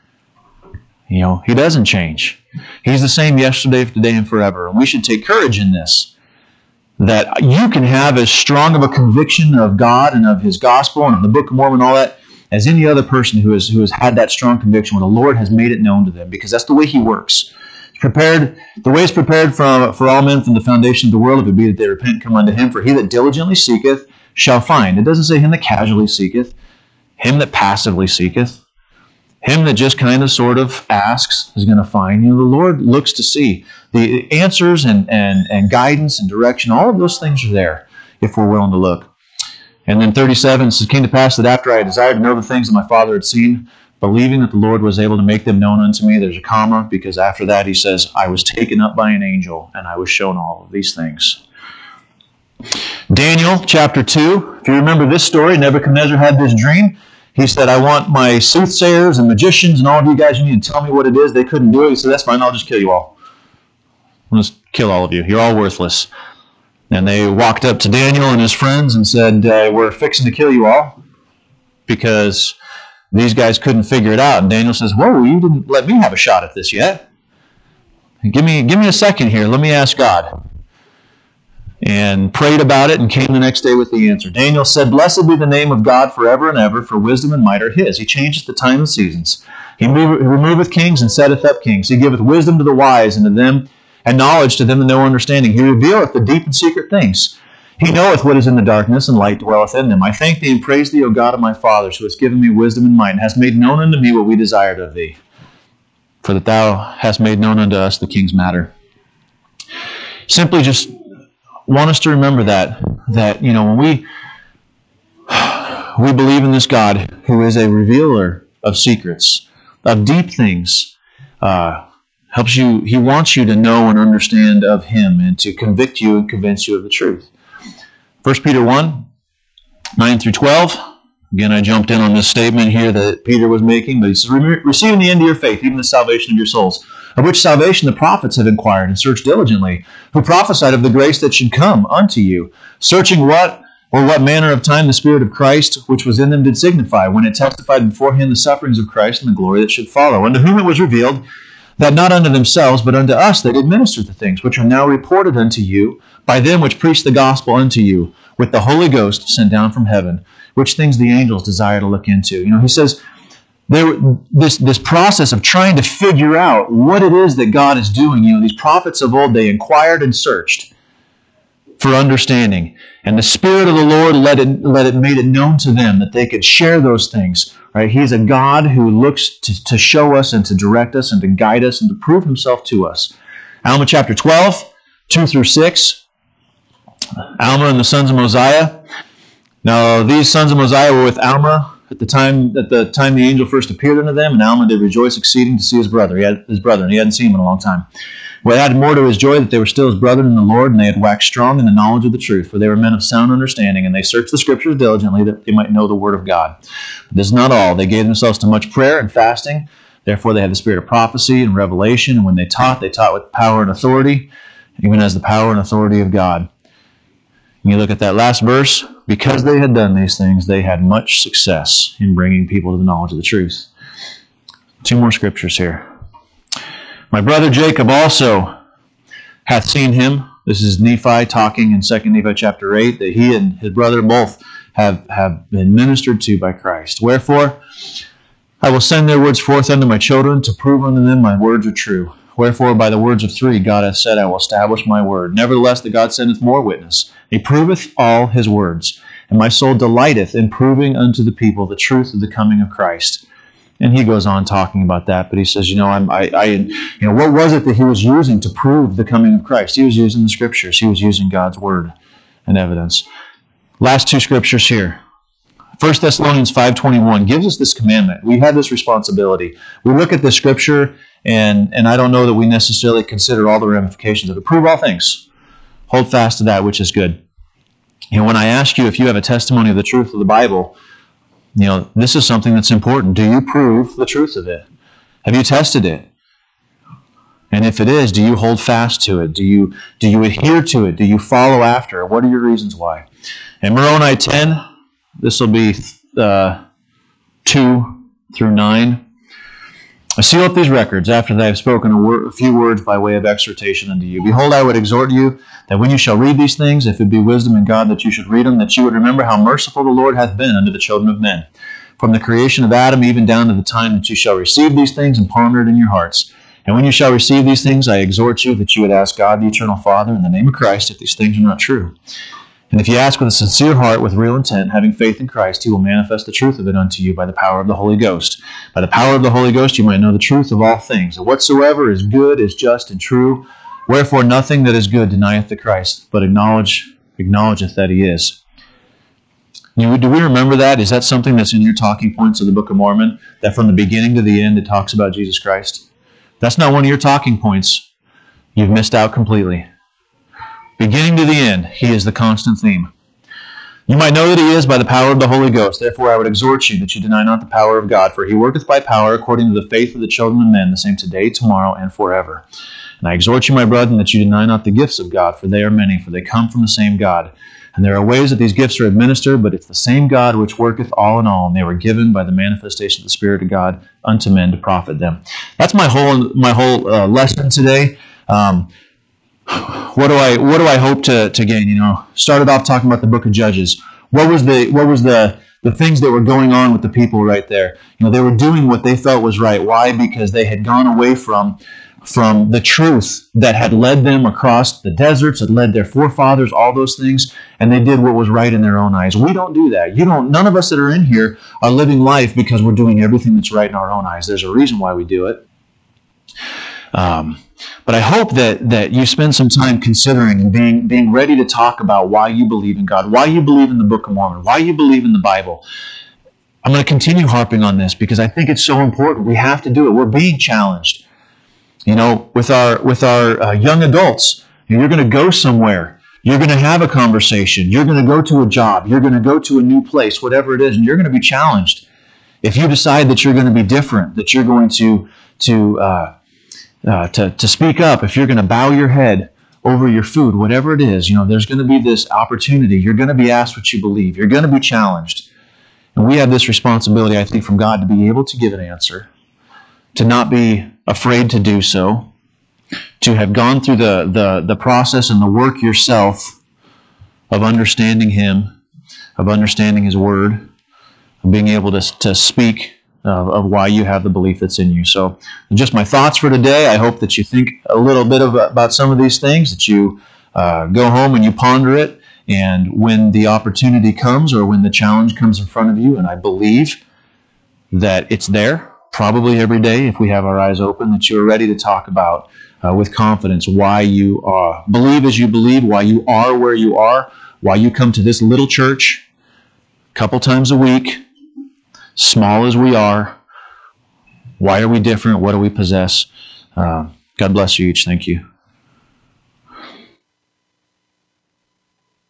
He doesn't change. He's the same yesterday, today, and forever. And we should take courage in this. That you can have as strong of a conviction of God and of His gospel and of the Book of Mormon and all that as any other person who has had that strong conviction when the Lord has made it known to them, because that's the way He works. The way is prepared for all men from the foundation of the world, if it be that they repent and come unto Him. For he that diligently seeketh shall find. It doesn't say him that casually seeketh, him that passively seeketh, him that just kind of sort of asks is going to find. The Lord looks to see. The answers and guidance and direction, all of those things are there if we're willing to look. And then 37 says, it came to pass that after I had desired to know the things that my father had seen, believing that the Lord was able to make them known unto me. There's a comma, because after that he says, I was taken up by an angel, and I was shown all of these things. Daniel chapter 2. If you remember this story, Nebuchadnezzar had this dream. He said, I want my soothsayers and magicians and all of you guys, you need to tell me what it is. They couldn't do it. He said, that's fine, I'll just kill you all. I'll just kill all of you. You're all worthless. And they walked up to Daniel and his friends and said, we're fixing to kill you all because these guys couldn't figure it out. And Daniel says, whoa, you didn't let me have a shot at this yet. Give me a second here. Let me ask God. And prayed about it and came the next day with the answer. Daniel said, blessed be the name of God forever and ever, for wisdom and might are His. He changeth the time and seasons. He removeth kings and setteth up kings. He giveth wisdom to the wise and to them, and knowledge to them that know understanding. He revealeth the deep and secret things. He knoweth what is in the darkness, and light dwelleth in them. I thank Thee and praise Thee, O God of my fathers, who hast given me wisdom and might, and hast made known unto me what we desired of Thee. For that Thou hast made known unto us the king's matter. Simply just want us to remember that when we believe in this God who is a revealer of secrets, of deep things, helps you. He wants you to know and understand of Him and to convict you and convince you of the truth. 1 Peter 1, 9 through 12. Again, I jumped in on this statement here that Peter was making, but he says, receiving the end of your faith, even the salvation of your souls, of which salvation the prophets have inquired and searched diligently, who prophesied of the grace that should come unto you, searching what manner of time the Spirit of Christ which was in them did signify, when it testified beforehand the sufferings of Christ and the glory that should follow, unto whom it was revealed that not unto themselves, but unto us they did minister the things which are now reported unto you by them which preach the gospel unto you, with the Holy Ghost sent down from heaven, which things the angels desire to look into. He says, this process of trying to figure out what it is that God is doing, these prophets of old, they inquired and searched for understanding. And the Spirit of the Lord made it known to them that they could share those things. Right? He's a God who looks to show us and to direct us and to guide us and to prove Himself to us. Alma chapter 12, 2 through 6. Alma and the sons of Mosiah. Now these sons of Mosiah were with Alma at the time the angel first appeared unto them, and Alma did rejoice exceeding to see his brother. He hadn't seen him in a long time. Well, it added more to his joy that they were still his brethren in the Lord, and they had waxed strong in the knowledge of the truth, for they were men of sound understanding, and they searched the Scriptures diligently that they might know the word of God. But this is not all. They gave themselves to much prayer and fasting. Therefore they had the spirit of prophecy and revelation, and when they taught with power and authority, even as the power and authority of God. And you look at that last verse, because they had done these things, they had much success in bringing people to the knowledge of the truth. 2 more scriptures here. My brother Jacob also hath seen him. This is Nephi talking in 2 Nephi chapter 8, that he and his brother both have been ministered to by Christ. Wherefore, I will send their words forth unto my children, to prove unto them my words are true. Wherefore, by the words of 3, God hath said, I will establish my word. Nevertheless, the God sendeth more witness. He proveth all his words. And my soul delighteth in proving unto the people the truth of the coming of Christ. And he goes on talking about that, but he says, what was it that he was using to prove the coming of Christ? He was using the Scriptures. He was using God's word and evidence. Last 2 scriptures here. 1 Thessalonians 5:21 gives us this commandment. We have this responsibility. We look at the Scripture, and I don't know that we necessarily consider all the ramifications of it. Prove all things. Hold fast to that which is good. When I ask you if you have a testimony of the truth of the Bible, this is something that's important. Do you prove the truth of it? Have you tested it? And if it is, do you hold fast to it? Do you adhere to it? Do you follow after it? What are your reasons why? In Moroni 10, this will be 2 through 9. I seal up these records after that I have spoken a few words by way of exhortation unto you. Behold, I would exhort you that when you shall read these things, if it be wisdom in God that you should read them, that you would remember how merciful the Lord hath been unto the children of men, from the creation of Adam even down to the time that you shall receive these things and ponder it in your hearts. And when you shall receive these things, I exhort you that you would ask God, the eternal Father, in the name of Christ, if these things are not true. And if you ask with a sincere heart, with real intent, having faith in Christ, he will manifest the truth of it unto you by the power of the Holy Ghost. By the power of the Holy Ghost you might know the truth of all things, and whatsoever is good is just and true. Wherefore nothing that is good denieth the Christ, but acknowledgeth that he is. Do we remember that? Is that something that's in your talking points of the Book of Mormon, that from the beginning to the end it talks about Jesus Christ? That's not one of your talking points. You've missed out completely. Beginning to the end, he is the constant theme. You might know that he is by the power of the Holy Ghost. Therefore I would exhort you that you deny not the power of God, for he worketh by power according to the faith of the children of men, the same today, tomorrow, and forever. And I exhort you, my brethren, that you deny not the gifts of God, for they are many, for they come from the same God. And there are ways that these gifts are administered, but it's the same God which worketh all in all, and they were given by the manifestation of the Spirit of God unto men to profit them. That's my whole lesson today. What do I hope to gain? Started off talking about the book of Judges. What was the things that were going on with the people right there? They were doing what they felt was right. Why? Because they had gone away from the truth that had led them across the deserts, had led their forefathers, all those things, and they did what was right in their own eyes. We don't do that. None of us that are in here are living life because we're doing everything that's right in our own eyes. There's a reason why we do it. But I hope that you spend some time considering and being ready to talk about why you believe in God, why you believe in the Book of Mormon, why you believe in the Bible. I'm going to continue harping on this because I think it's so important. We have to do it. We're being challenged. With our young adults, you're going to go somewhere. You're going to have a conversation. You're going to go to a job. You're going to go to a new place, whatever it is, and you're going to be challenged. If you decide that you're going to be different, that you're going to speak up, if you're going to bow your head over your food, whatever it is, there's going to be this opportunity. You're going to be asked what you believe. You're going to be challenged. And we have this responsibility, I think, from God to be able to give an answer, to not be afraid to do so, to have gone through the process and the work yourself of understanding Him, of understanding His Word, of being able to speak of why you have the belief that's in you. So just my thoughts for today. I hope that you think a little bit about some of these things, that you go home and you ponder it, and when the opportunity comes or when the challenge comes in front of you, and I believe that it's there, probably every day if we have our eyes open, that you are ready to talk about with confidence why you believe as you believe, why you are where you are, why you come to this little church a couple times a week, small as we are. Why are we different? What do we possess? God bless you each. Thank you.